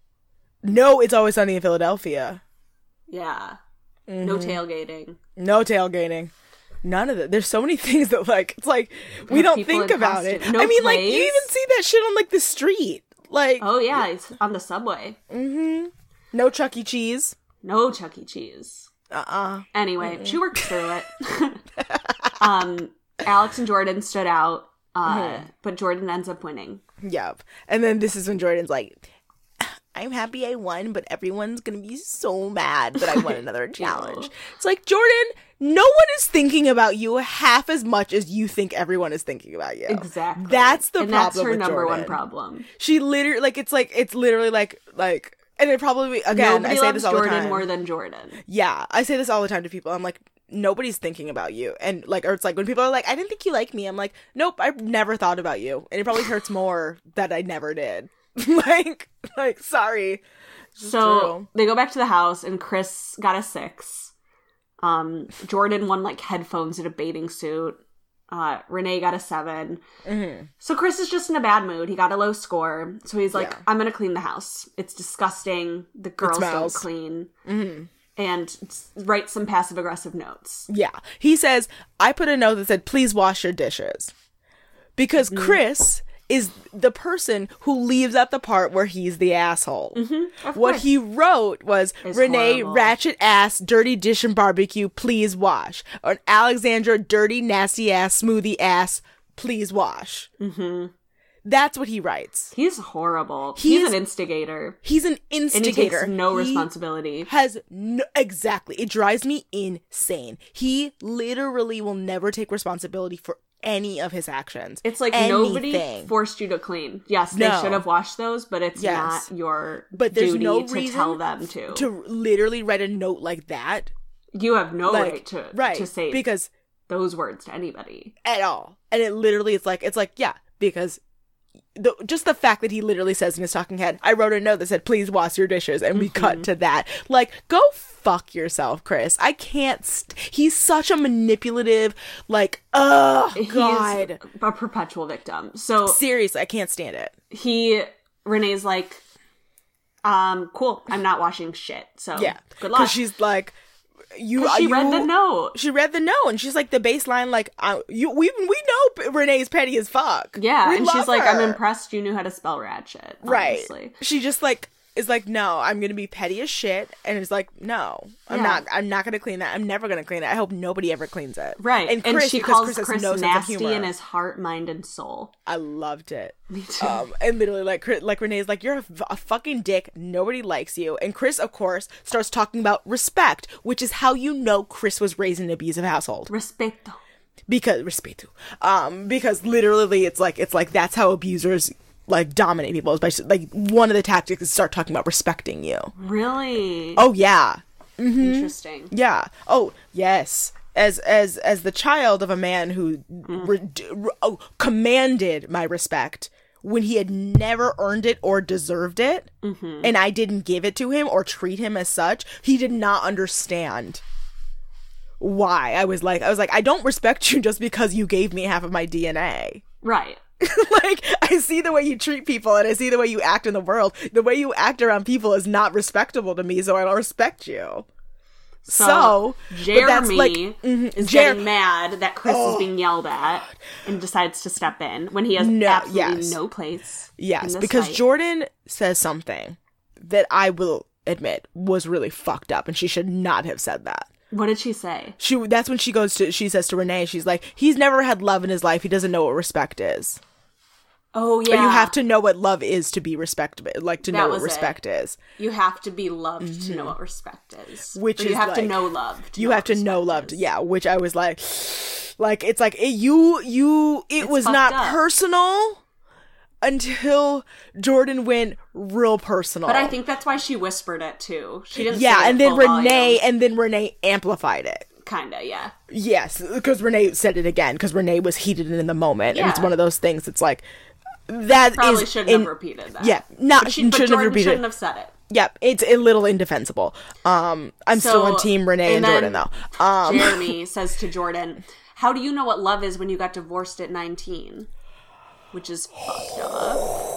No, It's Always Sunny in Philadelphia. Yeah. Mm-hmm. No tailgating. No tailgating. None of it. There's so many things that, like, it's like, we Have don't people think in about it. costume. No I mean, like, plays? you even see that shit on, like, the street. Like, Oh, yeah, it's on the subway. no Chuck E. Cheese. No Chuck E. Cheese. Uh-uh. Anyway, she worked through it. um, Alex and Jordan stood out, uh, Mm-hmm. but Jordan ends up winning. Yep. And then this is when Jordan's like, I'm happy I won, but everyone's gonna be so mad that I won another challenge. It's like, Jordan, no one is thinking about you half as much as you think everyone is thinking about you. Exactly. That's the and problem that's her with number Jordan. one problem. She literally, like, it's like, it's literally like, like, and it probably, again, Nobody I say loves this all Jordan the time. more than Jordan. Yeah, I say this all the time to people. I'm like, nobody's thinking about you. And, like, or it's like when people are like, I didn't think you liked me. I'm like, nope, I've never thought about you. And it probably hurts more that I never did. like, like, sorry. It's So true. they go back to the house, and Chris got a six. Um, Jordan won like headphones in a bathing suit. Uh, Renee got a seven. Mm-hmm. So Chris is just in a bad mood. He got a low score. So he's like, Yeah. I'm going to clean the house. It's disgusting. The girls don't smells. clean. Mm-hmm. And s- write some passive aggressive notes. Yeah. He says, I put a note that said, please wash your dishes. Because Mm-hmm. Chris is the person who leaves out the part where he's the asshole. Of What course. he wrote was, It's Renee, horrible. ratchet ass, dirty dish and barbecue, please wash. Or Alexandra, dirty, nasty ass, smoothie ass, please wash. Mm-hmm. That's what he writes. He's horrible. He's- He's, an instigator. He's an And he instigator. takes no He responsibility. Has no, exactly. It drives me insane. He literally will never take responsibility for any of his actions. It's like Anything. nobody forced you to clean. Yes, they No. should have washed those, but it's Yes. not your But there's duty no to reason tell them to. to literally write a note like that. You have no Like, right to right, to say because those words to anybody. at all. And it literally is like, it's like, yeah, because the, just the fact that he literally says in his talking head, I wrote a note that said, please wash your dishes. And we Mm-hmm. cut to that. Like, go fuck yourself, Chris. I can't. St- he's such a manipulative, like, oh, God. He's a perpetual victim. So Seriously, I can't stand it. he, Renee's like, um, cool, I'm not washing shit. So Yeah. good luck. Because she's like, you, 'Cause she you, read the note. She read the note, and she's like the baseline, like, uh, you, we we know Renee's petty as fuck. Yeah, We and love she's like, her. I'm impressed you knew how to spell ratchet. Right. Honestly. She just like is like, no, I'm gonna be petty as shit, and it's like, no, I'm Yeah. not. I'm not gonna clean that. I'm never gonna clean it. I hope nobody ever cleans it. Right. And, And, Chris, she because calls Chris, Chris, has no sense of nasty humor. in his heart, mind, and soul. I loved it. Me too. Um, and literally, like, Chris, like Renee's like, you're a, f- a fucking dick. Nobody likes you. And Chris, of course, starts talking about respect, which is how you know Chris was raised in an abusive household. Respeto. Because respeto. Um, because literally, it's like it's like that's how abusers like dominate people. Is by like one of the tactics is start talking about respecting you. Really? Oh yeah, Interesting. yeah. Oh yes. As as as the child of a man who re- d- re- oh, commanded my respect when he had never earned it or deserved it, and I didn't give it to him or treat him as such, he did not understand why. I was like, I was like, I don't respect you just because you gave me half of my D N A. Right. Like, I see the way you treat people and I see the way you act in the world. The way you act around people is not respectable to me, so I don't respect you. So, so Jeremy like, mm-hmm, is Jer- getting mad that Chris oh, is being yelled at and decides to step in when he has no, absolutely yes. no place. Yes, because fight. Jordan says something that I will admit was really fucked up, and she should not have said that. What did she say? She that's when she goes to she says to Renee, she's like, he's never had love in his life. He doesn't know what respect is. Oh yeah. But you have to know what love is to be respected, like to that know what respect it. is. You have to be loved mm-hmm. to know what respect is. Which or is you have like, to know love. To you know have to know love. Yeah, which I was like, like it's like it, you you it it's was not up. personal until Jordan went real personal. But I think that's why she whispered it too. She didn't. Yeah, say and it then full Renee volume. and then Renee amplified it. Kinda, yeah. Yes, because Renee said it again because Renee was heated in the moment, yeah. and it's one of those things. It's like that probably is shouldn't in, have repeated that. Yeah, not but she, shouldn't but Jordan have repeated. Shouldn't have said it. Yep, it's a little indefensible. Um, I'm so, still on team Renee and, and Jordan though. Um, Jeremy says to Jordan, "How do you know what love is when you got divorced at nineteen?" Which is fucked up.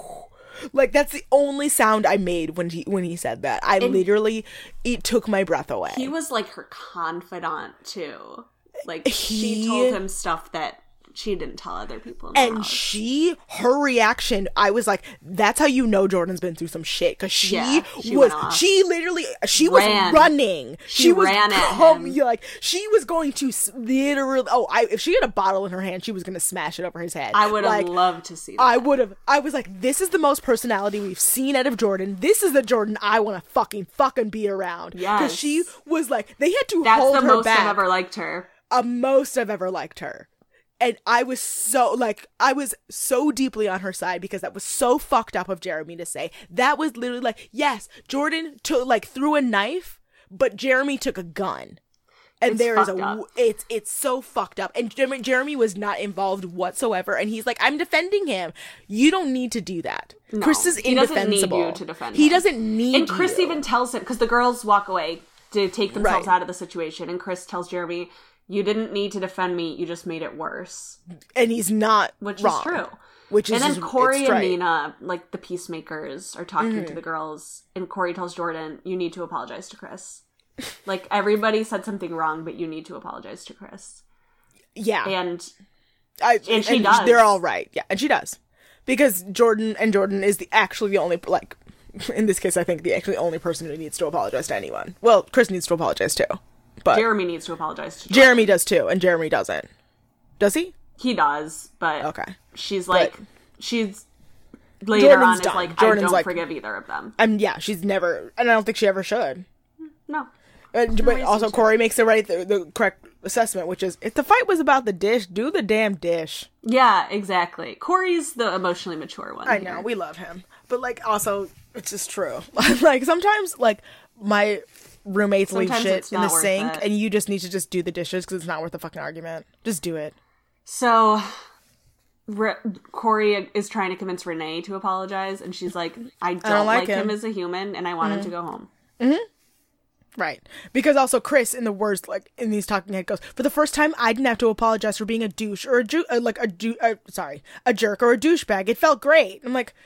Like that's the only sound I made when he when he said that. I and literally it took my breath away. He was like her confidant too. Like he, she told him stuff that she didn't tell other people. And house. she, her reaction, I was like, that's how you know Jordan's been through some shit. Because she, yeah, she was, she literally, she ran. was running. She, she was ran at com- him. Like, she was going to literally, oh, I, if she had a bottle in her hand, she was going to smash it over his head. I would have like, loved to see that. I would have, I was like, this is the most personality we've seen out of Jordan. This is the Jordan I want to fucking fucking be around. Yes. Because she was like, they had to That's hold her the most back. I've ever liked her. Uh, most I've ever liked her. And I was so, like, I was so deeply on her side because that was so fucked up of Jeremy to say. That was literally like, yes, Jordan took, like, threw a knife, but Jeremy took a gun. And it's there is a, up. it's it's so fucked up. And Jeremy, Jeremy was not involved whatsoever. And he's like, I'm defending him. You don't need to do that. No, Chris is he indefensible. He doesn't need you to defend He him. doesn't need And Chris you. even tells him, because the girls walk away to take themselves right. out of the situation. And Chris tells Jeremy, you didn't need to defend me. You just made it worse. And he's not Which wrong. is true. Which is and then Corey and right. Nina, like the peacemakers, are talking mm-hmm. to the girls. And Corey tells Jordan, you need to apologize to Chris. Like, everybody said something wrong, but you need to apologize to Chris. Yeah. And, I, and she and does. They're all right. Yeah, and she does. Because Jordan and Jordan is the actually the only, like, in this case, I think the actually only person who needs to apologize to anyone. Well, Chris needs to apologize too. But Jeremy needs to apologize to Jordan. Jeremy does too, and Jeremy doesn't. Does he? He does, but okay. she's like, but she's later Jordan's on is done. like, Jordan's I don't like, forgive either of them. And yeah, she's never, and I don't think she ever should. No. Uh, but also, Corey makes the right, the, the correct assessment, which is, if the fight was about the dish, do the damn dish. Yeah, exactly. Corey's the emotionally mature one. I here. know, we love him. But, like, also, it's just true. Like, sometimes, like, my roommates Sometimes leave shit in the sink, it. and you just need to just do the dishes, because it's not worth the fucking argument. Just do it. So, Re- Corey is trying to convince Renee to apologize, and she's like, I don't, I don't like, like him. him as a human, and I want mm-hmm. him to go home. Mm-hmm. Right. Because also Chris, in the worst, like, in these talking head goes, for the first time, I didn't have to apologize for being a douche, or a ju- uh, like, a ju- uh, sorry, a jerk or a douchebag. It felt great. I'm like,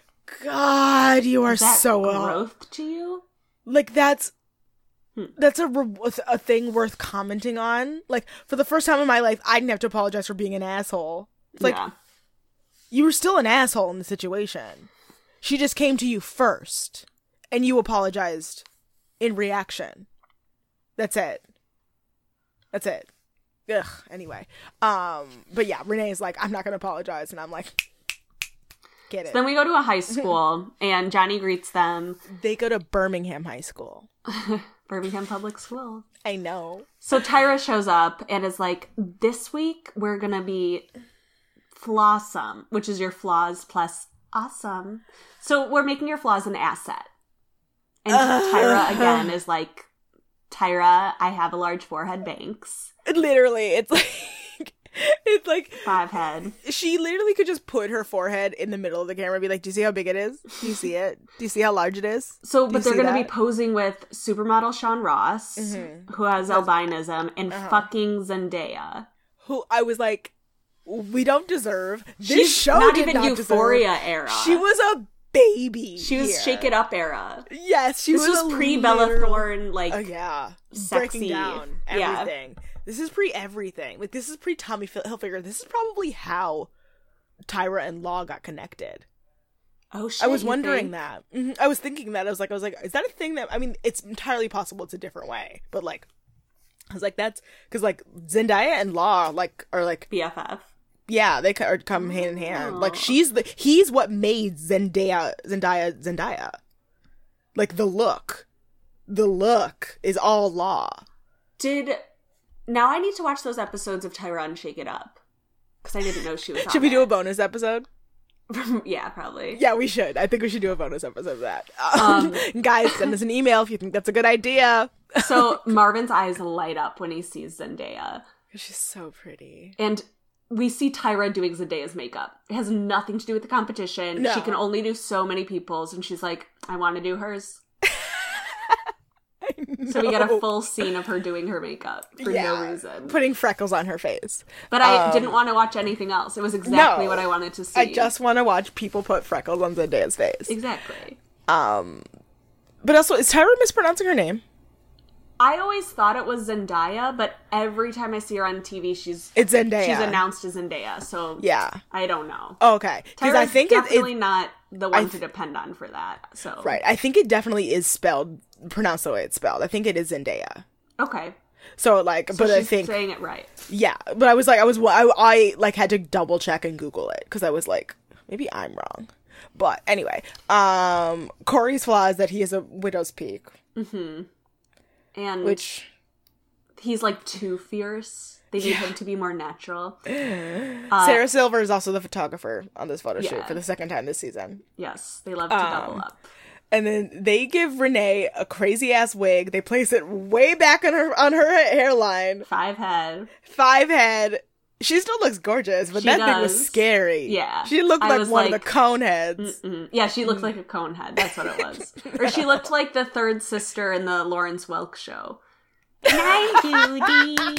God, you are Is that so... growth uh, to you? Like, that's... Hmm. That's a, re- a thing worth commenting on. Like, for the first time in my life, I didn't have to apologize for being an asshole. It's like, yeah. you were still an asshole in the situation. She just came to you first, and you apologized in reaction. That's it. That's it. Ugh, anyway. Um, but yeah, Renee's like, I'm not going to apologize, and I'm like, get it. So then we go to a high school, and Johnny greets them. They go to Birmingham High School. Birmingham Public School. I know. So Tyra shows up and is like, this week we're gonna be Flawsome, which is your flaws plus awesome. So we're making your flaws an asset. And uh, Tyra again is like, Tyra, I have a large forehead, Banks. Literally, it's like, it's like five head. She literally could just put her forehead in the middle of the camera and be like, do you see how big it is? Do you see it? Do you see how large it is? So, Do but they're going to be posing with supermodel Sean Ross, mm-hmm. who has albinism, and uh-huh. fucking Zendaya. Who I was like, we don't deserve. This She's show not did even not Euphoria deserve. era. She was a baby. She was here. Shake It Up era. Yes, she this was. was pre Bella literal... Thorne, like. Oh yeah, sexy. Breaking down everything. Yeah. This is pre everything. Like this is pre Tommy Hilfiger. This is probably how Tyra and Law got connected. Oh shit! I was wondering that. Mm-hmm. I was thinking that. I was like, I was like, is that a thing that? I mean, it's entirely possible. It's a different way, but like, I was like, that's because like Zendaya and Law like are like B F F. Yeah, they are come hand in hand. Like she's the he's what made Zendaya Zendaya Zendaya. Like the look, the look is all Law. Did now I need to watch those episodes of Tyra and Shake It Up because I didn't know she was. Should we it. do a bonus episode? Yeah, probably. Yeah, we should. I think we should do a bonus episode of that. Um, guys, send us an email if you think that's a good idea. So Marvin's eyes light up when he sees Zendaya. She's so pretty. And we see Tyra doing Zendaya's makeup. It has nothing to do with the competition. No. She can only do so many people's, and she's like, I want to do hers. So we get a full scene of her doing her makeup for yeah, no reason. Putting freckles on her face. But I um, didn't want to watch anything else. It was exactly no, what I wanted to see. I just want to watch people put freckles on Zendaya's face. Exactly. Um, But also, is Tyra mispronouncing her name? I always thought it was Zendaya, but every time I see her on T V, she's it's Zendaya. She's announced as Zendaya, so yeah, I don't know. Oh, okay, because I think definitely it, it, not the one th- to depend on for that. So right, I think it definitely is spelled pronounced the way it's spelled. I think it is Zendaya. Okay. So like, so but she's I think saying it right. Yeah, but I was like, I was I, I like had to double check and Google it because I was like, maybe I'm wrong. But anyway, um, Corey's flaw is that he is a widow's peak. Mm-hmm. And which. He's like too fierce. They need yeah. him to be more natural. Uh, Sarah Silver is also the photographer on this photo yeah. shoot for the second time this season. Yes, they love to um, double up. And then they give Renee a crazy ass wig. They place it way back on her on her hairline. Five head. Five head. She still looks gorgeous, but she that does. thing was scary. Yeah. She looked like one like, of the cone heads. Mm-mm. Yeah, she looked like a cone head. That's what it was. Or she looked like the third sister in the Lawrence Welk show. Hi, Judy.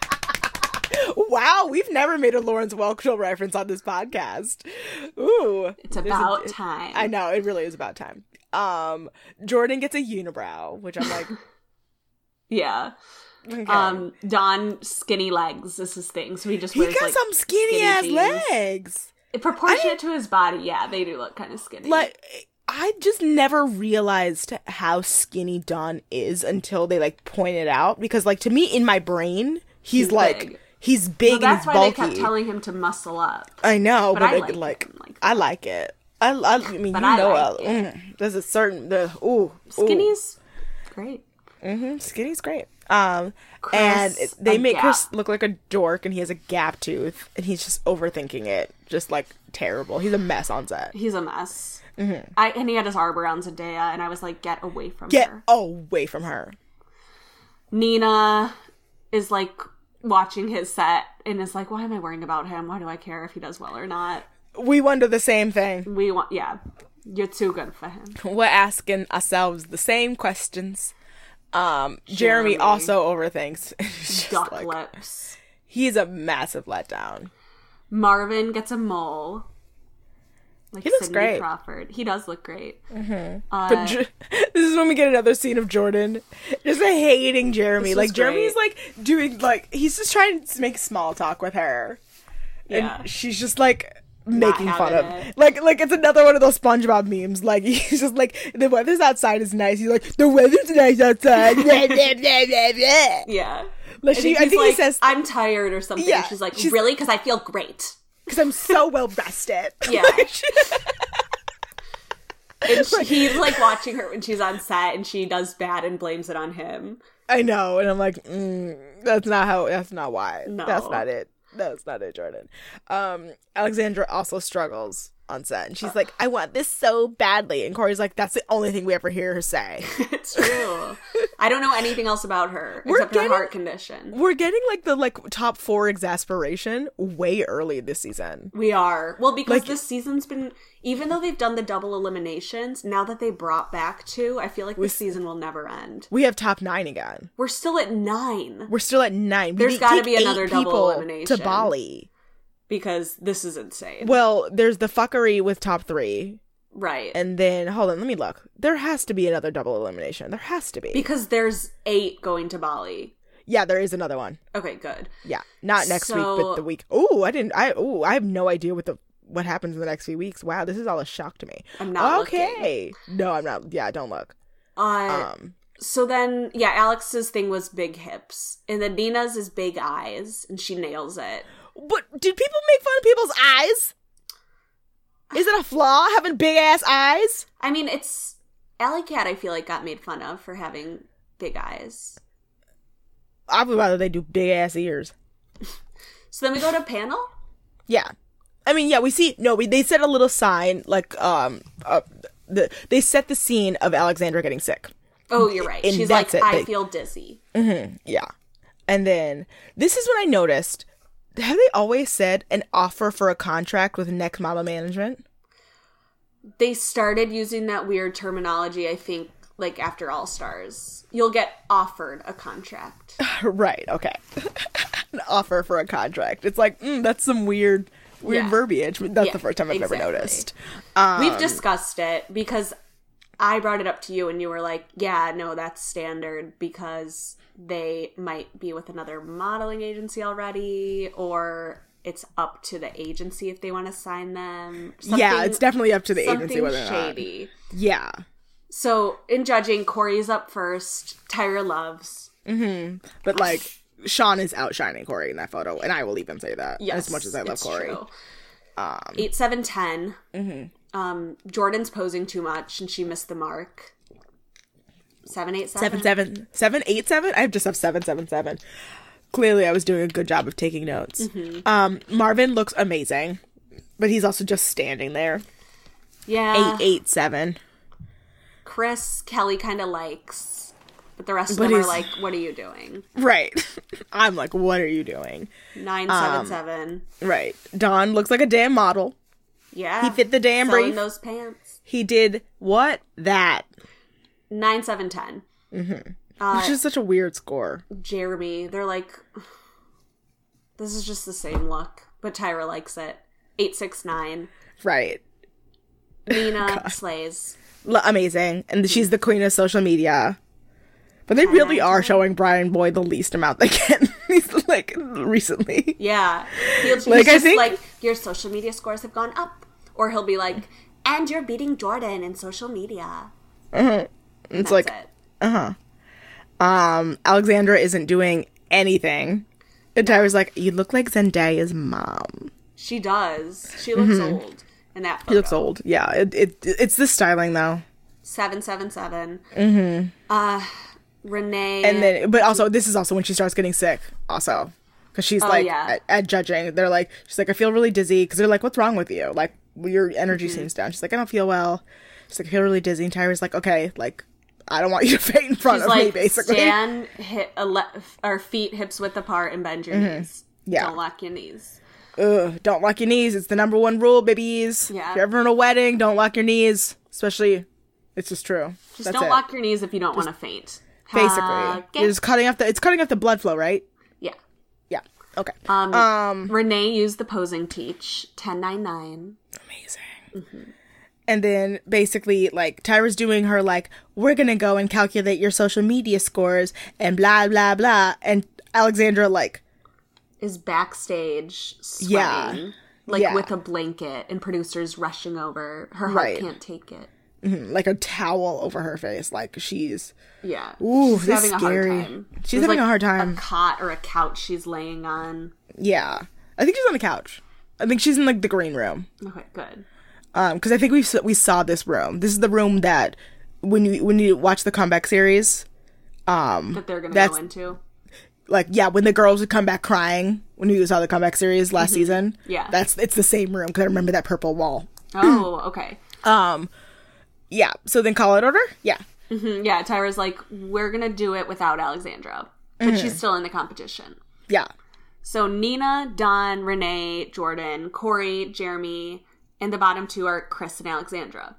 Wow, we've never made a Lawrence Welk show reference on this podcast. Ooh. It's about a, time. I know, it really is about time. Um, Jordan gets a unibrow, which I'm like... yeah. Okay. Um, Don skinny legs is his thing, so he just wears, he got like, some skinny, skinny ass jeans. Legs. Proportionate to his body, yeah, they do look kind of skinny. Like, I just never realized how skinny Don is until they like point it out. Because like to me, in my brain, he's, he's like big. he's big well, that's and why bulky. They kept telling him to muscle up. I know, but, but I like, like, like, like I like it. I, I, I mean, but you I know, like uh, mm, there's a certain the ooh, skinny's ooh. great. Mm-hmm. Skinny's great. Um, Chris, and it, they make gap. Chris look like a dork, and he has a gap tooth, and he's just overthinking it, just like terrible. He's a mess on set. He's a mess. Mm-hmm. I and he had his arm around Zendaya, and I was like, get away from get her. Get away from her. Nina is like watching his set and is like, why am I worrying about him? Why do I care if he does well or not? We wonder the same thing. We want, yeah, you're too good for him. We're asking ourselves the same questions. Um, Jeremy, Jeremy also overthinks. Duck like, lips. He's a massive letdown. Marvin gets a mole. Like he looks Cindy great. Crawford. He does look great. Mm-hmm. Uh, but J- this is when we get another scene of Jordan just hating Jeremy. Like Jeremy's like doing like he's just trying to make small talk with her, yeah. and she's just like making fun of it. like like it's another one of those SpongeBob memes. Like he's just like the weather's outside is nice. He's like the weather's nice outside. Yeah. Like she, I think like, he says I'm tired or something. Yeah, and she's like, she's, really? Because I feel great. Because I'm so well rested. Yeah. And she, he's like watching her when she's on set and she does bad and blames it on him. I know, and I'm like, mm, that's not how. That's not why. No. That's not it. That's not it, Jordan. Um, Alexandra also struggles on set, and she's like, I want this so badly. And Corey's like, that's the only thing we ever hear her say. It's true. I don't know anything else about her we're except getting, her heart condition. We're getting like the like top four exasperation way early this season. We are. Well, because like, this season's been, even though they've done the double eliminations, now that they brought back two, I feel like this season will never end. We have top nine again. We're still at nine. We're still at nine. There's got to be another double elimination. To Bali. Because this is insane. Well, there's the fuckery with top three. Right. And then, hold on, let me look. There has to be another double elimination. There has to be. Because there's eight going to Bali. Yeah, there is another one. Okay, good. Yeah, not next So- week, but the week. Oh, I didn't. I oh, I have no idea what the what happens in the next few weeks. Wow, this is all a shock to me. I'm not okay. No, I'm not. Yeah, don't look. Uh, Um, so then, yeah, Alex's thing was big hips. And then Nina's is big eyes. And she nails it. but did people make fun of people's eyes? Is it a flaw having big ass eyes? I mean, it's... Alley Cat, I feel like, got made fun of for having big eyes. I would rather they do big ass ears. So then we go to panel? Yeah, I mean, yeah, we see. No, we they set a little sign like um, uh, the they set the scene of Alexandra getting sick. Oh, you're right. And She's like, that's it. I They- feel dizzy. Yeah, and then this is when I noticed. Have they always said an offer for a contract with Next Model Management? They started using that weird terminology, I think, like after All Stars. You'll get offered a contract. Right. Okay. An offer for a contract. It's like mm, that's some weird, weird Yeah. verbiage. That's Yeah, the first time I've exactly. ever noticed. Um, We've discussed it because I brought it up to you and you were like, yeah, no, that's standard because they might be with another modeling agency already or it's up to the agency if they want to sign them. yeah, Something- it's definitely up to the agency something whether or not. shady. Yeah. So in judging, Corey's up first. Tyra loves. But like Sean is outshining Corey in that photo, and I will even say that Yes, as much as I love it's Corey. true. Eight, seven, ten. Um, Jordan's posing too much, and she missed the mark. Seven, eight, seven. Seven, seven, seven, eight, seven. I just have seven, seven, seven. Clearly, I was doing a good job of taking notes. Um, Marvin looks amazing, but he's also just standing there. Yeah. Eight, eight, seven. Chris, Kelly kind of likes, but the rest of But them are he's- like, "What are you doing?" Right. I'm like, what are you doing? Nine, Um, seven, seven. Right. Don looks like a damn model. Yeah, He fit the damn selling brief. those pants. He did what? That. Nine, seven, ten. Which is such a weird score. Jeremy, they're like, this is just the same look, but Tyra likes it. Eight, six, nine. Right. Nina slays. L- amazing. And she's the queen of social media. But they really are showing Brian Boyd the least amount they can. He's like, recently. Yeah. He'll, he's Like, I just think- like, your social media scores have gone up. Or he'll be like, and you're beating Jordan in social media. It's That's like, it. um, Alexandra isn't doing anything. And Tyra's like, you look like Zendaya's mom. She does. She looks old in that photo. She looks old. Yeah, it, it it's the styling though. Seven, seven, seven. Mm-hmm. Uh, Renee. And then, but also, this is also when she starts getting sick. Also, because she's like yeah. at, at judging, they're like, she's like, I feel really dizzy. Because they're like, what's wrong with you? Like, your energy seems down. She's like, I don't feel well. She's like, I feel really dizzy. And Tyra's like, okay, like, I don't want you to faint in front She's of like, me, basically. stand hip, or feet hips width apart and bend your knees. Yeah. Don't lock your knees. Ugh, don't lock your knees. It's the number one rule, babies. Yeah. If you're ever in a wedding, don't lock your knees. Especially, it's just true. Just That's don't it. lock your knees if you don't want to faint. Basically, Okay. you're just cutting off the. It's cutting off the blood flow, right? Yeah. Yeah. Okay. Um, Um. Renee used the posing teach. ten nine nine. Amazing. And then basically, like, Tyra's doing her, like, we're gonna go and calculate your social media scores and blah, blah, blah. And Alexandra, like, Is backstage sweating. Yeah. Like Yeah. with a blanket and producers rushing over. Her heart Right. can't take it. like a towel over her face. Like, she's, Yeah. ooh, She's this is having a scary. hard time. She's There's, having like, a hard time. A cot or a couch she's laying on. Yeah. I think she's on the couch. I think she's in, like, the green room. Okay, good. Um, because I think we s- we saw this room. This is the room that when you when you watch the comeback series, um, That they're gonna that's go into. like yeah, when the girls would come back crying when you saw the comeback series last season. Yeah. that's it's the same room because I remember that purple wall. Oh, okay. Um, yeah. So then call it order. Yeah, Mhm, Yeah, Tyra's like, we're gonna do it without Alexandra. But Mm-hmm. she's still in the competition. yeah, So Nina, Dawn, Renee, Jordan, Corey, Jeremy, and the bottom two are Chris and Alexandra.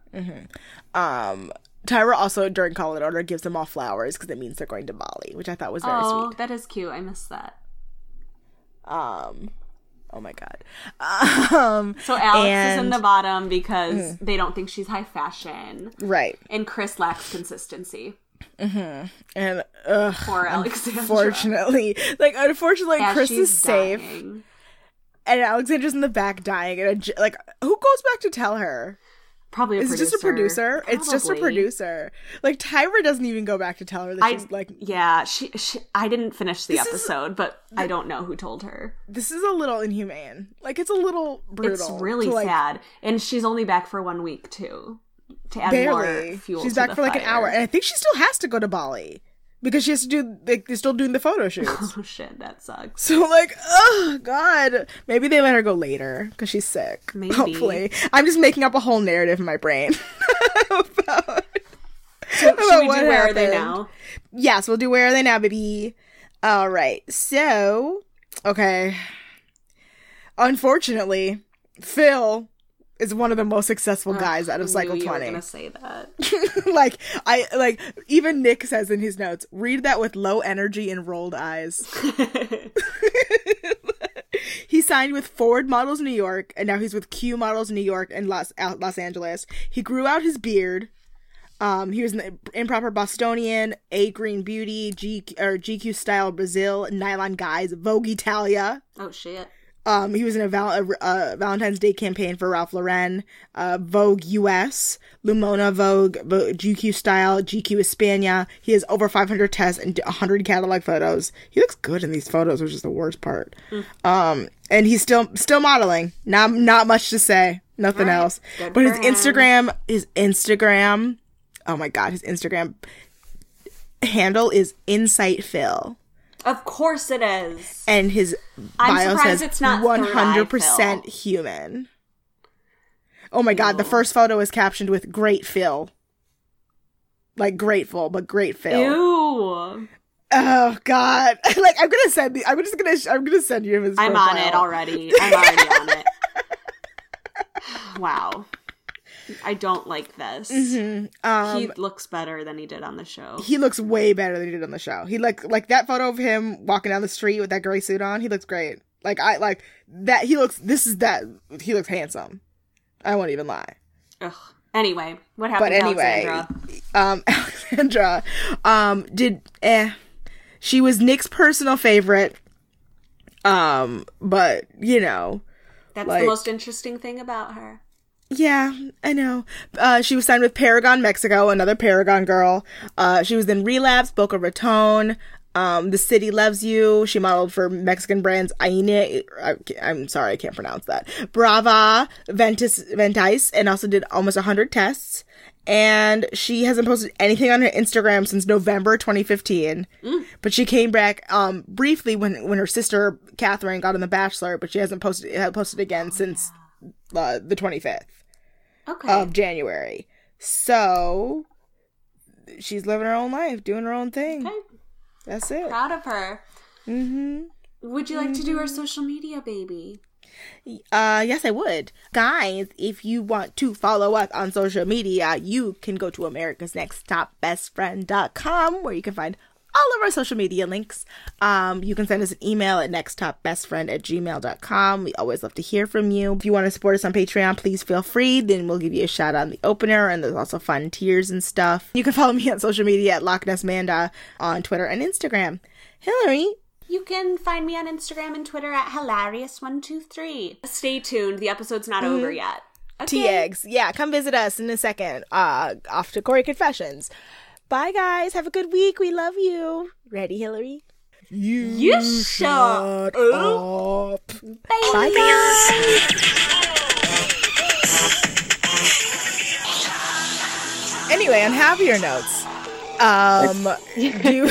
um. Tyra also during call it order gives them all flowers because it means they're going to Bali, which I thought was very Oh, sweet. that is cute. I missed that. Um, Oh my god. Um, so Alex and, is in the bottom because mm-hmm. they don't think she's high fashion. Right. And Chris lacks consistency. Mm-hmm. And ugh, poor Alexandra. Unfortunately, like unfortunately, As Chris is safe, dying. and Alexandra's in the back dying. And a, like, who goes back to tell her? Probably a Is producer. it just a producer? Probably. It's just a producer. Like Tyra doesn't even go back to tell her that I, she's like. Yeah, she, she. I didn't finish the episode, is, but I don't know who told her. This is a little inhumane. Like it's a little brutal. It's really to, like, sad, and she's only back for one week too. To add barely. more fuel. She's to back the for like fire. an hour, and I think she still has to go to Bali because she has to do. Like, they're still doing the photo shoots. Oh shit, that sucks. So like, oh god, maybe they let her go later because she's sick. Maybe. Hopefully, I'm just making up a whole narrative in my brain about. So about should we what do Where happened. Are They Now? Yes, we'll do Where Are They Now, baby. All right, so okay. Unfortunately, Phil is one of the most successful guys Ugh, out of I Cycle knew you twenty. were gonna say that. like I like even Nick says in his notes, read that with low energy and rolled eyes. He signed with Ford Models New York, and now he's with Q Models New York and Los Los Angeles. He grew out his beard. Um, he was in the Improper Bostonian, A Green Beauty, G or G Q Style Brazil, Nylon Guys, Vogue Italia. Oh shit. Um, he was in a, val- a, a Valentine's Day campaign for Ralph Lauren, uh, Vogue U S, Lumona Vogue, Vogue, G Q Style, G Q España. He has over five hundred tests and one hundred catalog photos. He looks good in these photos, which is the worst part. Mm. Um, and he's still still modeling. Not not much to say. Nothing right. else. Good but his him. Instagram, his Instagram, oh my god, his Instagram handle is Insight Phil. Of course it is. And his I'm bio surprised says it's not one hundred percent human. Oh my god, the first photo is captioned with Great Phil. Like grateful, but Great Phil. Ew. Oh god. Like I'm gonna send the I'm just gonna I'm gonna send you his I'm profile. on it already. I'm already on it. Wow. I don't like this. Mm-hmm. Um, he looks better than he did on the show. He looks way better than he did on the show. He like like that photo of him walking down the street with that gray suit on. He looks great. Like I like that. He looks. This is that. He looks handsome. I won't even lie. Ugh. Anyway, what happened but to anyway, Alexandra? Um, Alexandra, um, did eh? She was Nick's personal favorite. Um, but you know, that's like, the most interesting thing about her. Yeah, I know. Uh, she was signed with Paragon Mexico, another Paragon girl. Uh, she was in Relapse, Boca Raton, um, The City Loves You. She modeled for Mexican brands Aine, I, I'm sorry, I can't pronounce that. Brava, Ventus, Ventice, and also did almost one hundred tests. And she hasn't posted anything on her Instagram since November twenty fifteen. Mm. But she came back um, briefly when, when her sister Catherine got on The Bachelor, but she hasn't posted, hasn't posted again oh, since yeah. uh, the twenty-fifth. Okay. Of January. So she's living her own life, doing her own thing. Okay. That's it. Proud of her. Mm-hmm. Would you like mm-hmm. to do our social media, baby? Uh, yes, I would. Guys, if you want to follow us on social media, you can go to America's Next Top Best Friend dot com where you can find all of our social media links. Um, you can send us an email at nexttopbestfriend at gmail dot com. We always love to hear from you. If you want to support us on Patreon, please feel free. Then we'll give you a shout out on the opener, and there's also fun tiers and stuff. You can follow me on social media at Loch Ness Manda on Twitter and Instagram. Hillary? You can find me on Instagram and Twitter at hilarious one two three. Stay tuned. The episode's not mm-hmm. over yet. Okay. T-eggs. Yeah, come visit us in a second. Uh, off to Corey Confessions. Bye, guys. Have a good week. We love you. Ready, Hillary? You, you shut up. up. Bye, Bye guys. Anyway, on happier notes, um, do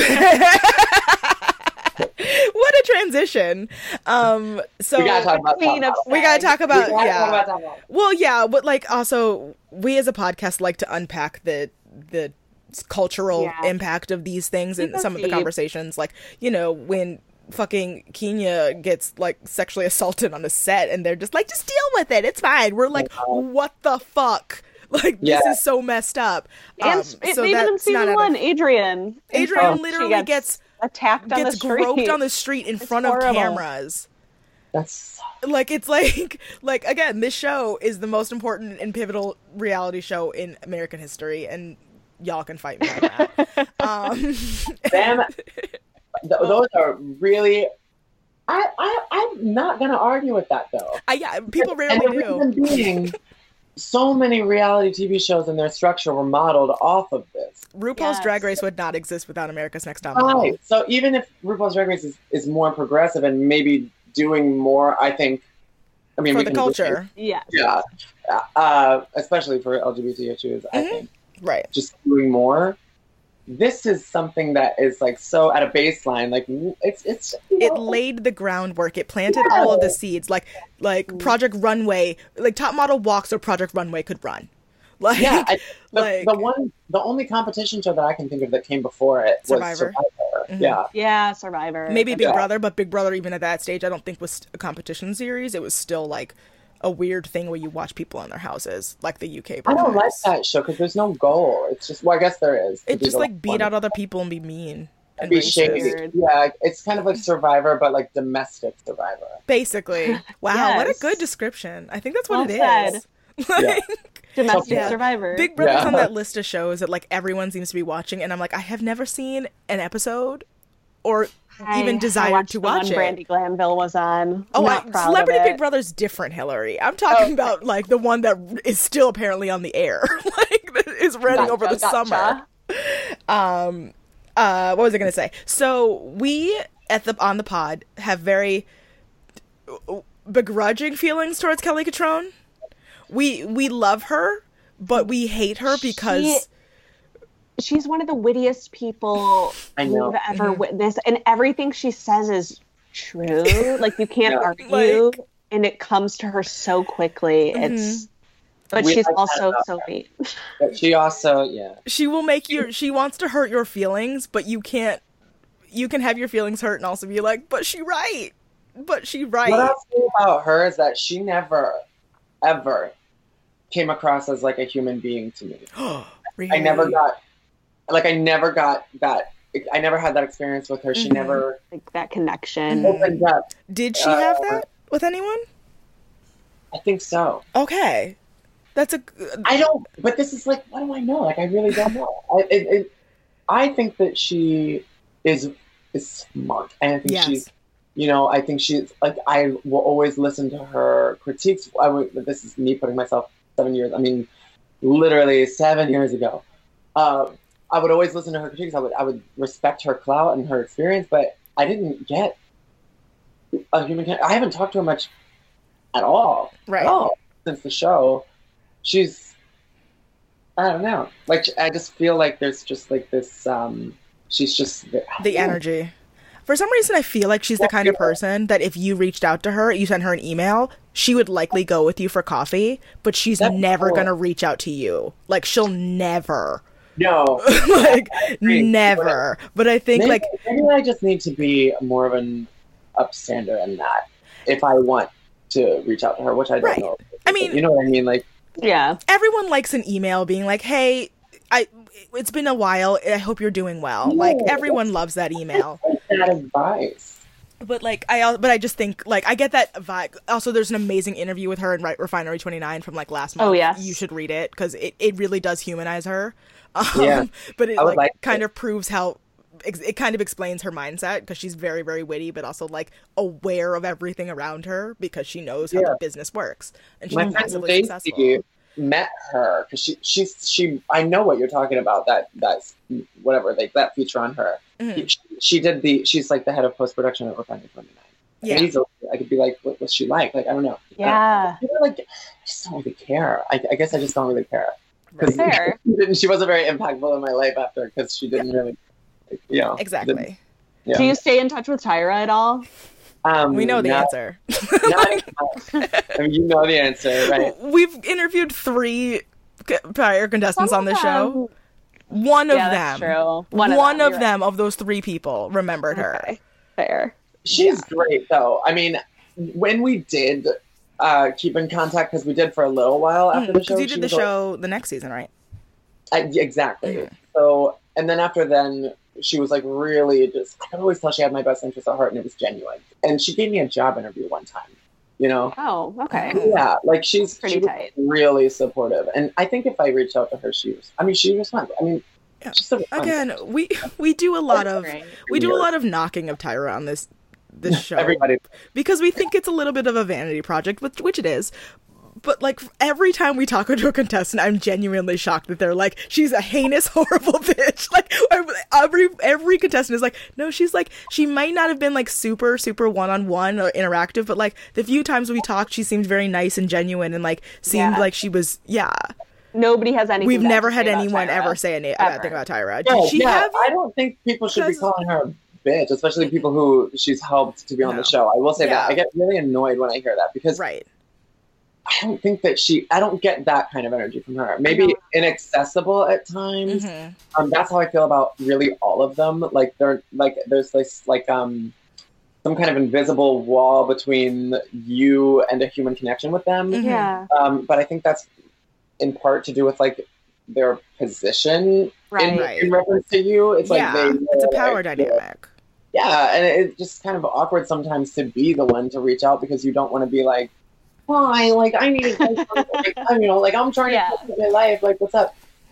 what a transition. Um, so we gotta talk about. Talk about we gotta talk about. We gotta yeah. talk about, talk about. Well, yeah, but like also, we as a podcast like to unpack the the. cultural yeah. impact of these things and some deep. of the conversations, like, you know, when fucking Kenya gets like sexually assaulted on a set and they're just like, just deal with it, it's fine. We're like, what the fuck? Like, yeah. This is so messed up. And um, it, so even in season one, of, Adrian Adrian literally gets, gets attacked on gets the street. groped on the street in it's front horrible. of cameras. That's like it's like like again, this show is the most important and pivotal reality show in American history, and y'all can fight me on that. um, them. th- those are really. I I I'm not gonna argue with that though. I, yeah, people rarely and the do. reason being, so many reality T V shows and their structure were modeled off of this. RuPaul's Yes. Drag Race would not exist without America's Next Top Model. Right. So even if RuPaul's Drag Race is, is more progressive and maybe doing more, I think. I mean, For we the can culture, Yeah. Yeah, uh, especially for L G B T issues, I Mhm. think right? just doing more. This is something that is like so at a baseline, like it's it's. You It know, laid the groundwork. It planted all of the seeds, like like Project Runway, like Top Model walks so Project Runway could run. Like, yeah, I, the, like the one, the only competition show that I can think of that came before it was Survivor. Survivor. Mhm. Yeah, Yeah, Survivor. maybe Big Yeah. Brother, but Big Brother even at that stage, I don't think was a competition series. It was still like a weird thing where you watch people in their houses, like the U K. I don't like Brothers. that show because there's no goal. It's just, well, I guess there is. It just People like beat want out other people and be mean and be racist. shady. Weird. Yeah, it's kind of like Survivor, but like domestic Survivor. Basically, wow, what a Yes. good description. I think that's what Well it said. is. Like, Domestic Yeah. Survivor. Big Brother's Yeah. on that list of shows that like everyone seems to be watching, and I'm like, I have never seen an episode or even I- I desired watched to the one watch it. Brandy Glanville was on. Oh, Not I, proud Celebrity of it. Big Brother's different, Hillary. I'm talking about like the one that is still apparently on the air, like that is running over the Gotcha, summer. gotcha. Um, uh, what was I gonna say? So we at the on the pod have very begrudging feelings towards Kelly Catrone. We we love her, but we hate her because She- She's one of the wittiest people I know. we've ever Mm-hmm. witnessed, and everything she says is true. Like you can't Yeah. argue, Like- and it comes to her so quickly. Mm-hmm. It's, but We- she's I've had also about so her. sweet. But she also, yeah. she will make you. She wants to hurt your feelings, but you can't. You can have your feelings hurt and also be like, but she right, but she right. What I'll say about her is that she never, ever came across as like a human being to me. Really? I never got, like, I never got that. I never had that experience with her. She Mhm. never Like that connection. opened up. Did she Uh, have that with anyone? I think so. Okay, that's a. I don't, but this is like, what do I know? Like, I really don't know. I, it, it, I think that she is is smart, and I think Yes. she's, you know, I think she's like, I will always listen to her critiques. I would, this is me putting myself seven years. I mean, literally seven years ago. Uh, I would always listen to her critiques. I would, I would respect her clout and her experience, but I didn't get a human. con- I haven't talked to her much at all. Right. At all since the show. She's, I don't know. Like, I just feel like there's just like this. Um, she's just The energy. For some reason, I feel like she's the kind of person that if you reached out to her, you sent her an email, she would likely go with you for coffee, but she's That's never cool. gonna reach out to you. Like, she'll never. No, like, agree. never. But I think, maybe, like, maybe I just need to be more of an upstander in that if I want to reach out to her, which I don't Right. know. I mean- you know what I mean? Like, Yeah. everyone likes an email being like, hey, I, it's been a while. I hope you're doing well. Like, Yeah. everyone loves that email. that advice. But like I, al- but I just think like I get that vibe. Also, there's an amazing interview with her in Right Refinery twenty-nine from like last month. Oh, yes. You should read it because it, it really does humanize her. Um, Yeah. But it I would like, like kind to. of proves how ex- it kind of explains her mindset because she's very very witty, but also like aware of everything around her because she knows how Yeah. the business works and she's My friend massively Stacey successful. met her because she, she's, she. I know what you're talking about. That that's whatever like that feature on her. Mhm. She, she did the. She's like the head of post production at Refinery twenty-nine. Yeah. And easily, I could be like, what was she like? Like, I don't know. Yeah. You know, like, I just don't really care. I, I guess I just don't really care. Because Fair. she, didn't- she wasn't very impactful in my life after because she didn't really, you know. didn't- Exactly. yeah. Do you stay in touch with Tyra at all? um, We know the not- answer. not- I mean, you know the answer, right? We've interviewed three c- prior contestants Some on the of show. One of yeah, them. that's true. One One, of of them, them, you're of those three people remembered her. right. Okay. Fair. She's great, though. I mean, when we did uh, keep in contact, because we did for a little while after the show. Because you she did the was show the next season, right? I, exactly. Mhm. So, and then after then, she was like really just, I could always tell she had my best interest at heart and it was genuine. And she gave me a job interview one time, you know? Oh, okay. Yeah, like she's pretty she was tight. really supportive. And I think if I reached out to her, she was, I mean, she responded. I mean, Yeah. just a Again, we we do a lot of great. we do a lot of knocking of Tyra on this this show. Everybody. Because we think it's a little bit of a vanity project, which which it is. But like every time we talk to a contestant, I'm genuinely shocked that they're like, she's a heinous, horrible bitch. Like every every contestant is like, no, she's like, she might not have been like super super one on one or interactive, but like the few times we talked, she seemed very nice and genuine and like seemed Yeah. like she was yeah. Nobody has anything. We've bad never to had say about anyone Tyra. ever say any Ever. bad thing about Tyra. Yeah, Did she yeah, have? I don't think people should be Because- calling her a bitch, especially people who she's helped to be on No. the show. I will say Yeah. that. I get really annoyed when I hear that because Right. I don't think that she, I don't get that kind of energy from her. Maybe inaccessible at times. Mhm. Um, that's how I feel about really all of them. Like they're like, there's this like, um, some kind of invisible wall between you and a human connection with them. Mhm. Yeah. Um, but I think that's in part to do with like their position Right. in, Right. in reference to you. It's like yeah, they it's a know, power like, dynamic. Yeah, and it's just kind of awkward sometimes to be the one to reach out because you don't want to be like, why? Like I need advice. Like, I'm, you know, like I'm trying Yeah. to fix my life. Like what's up?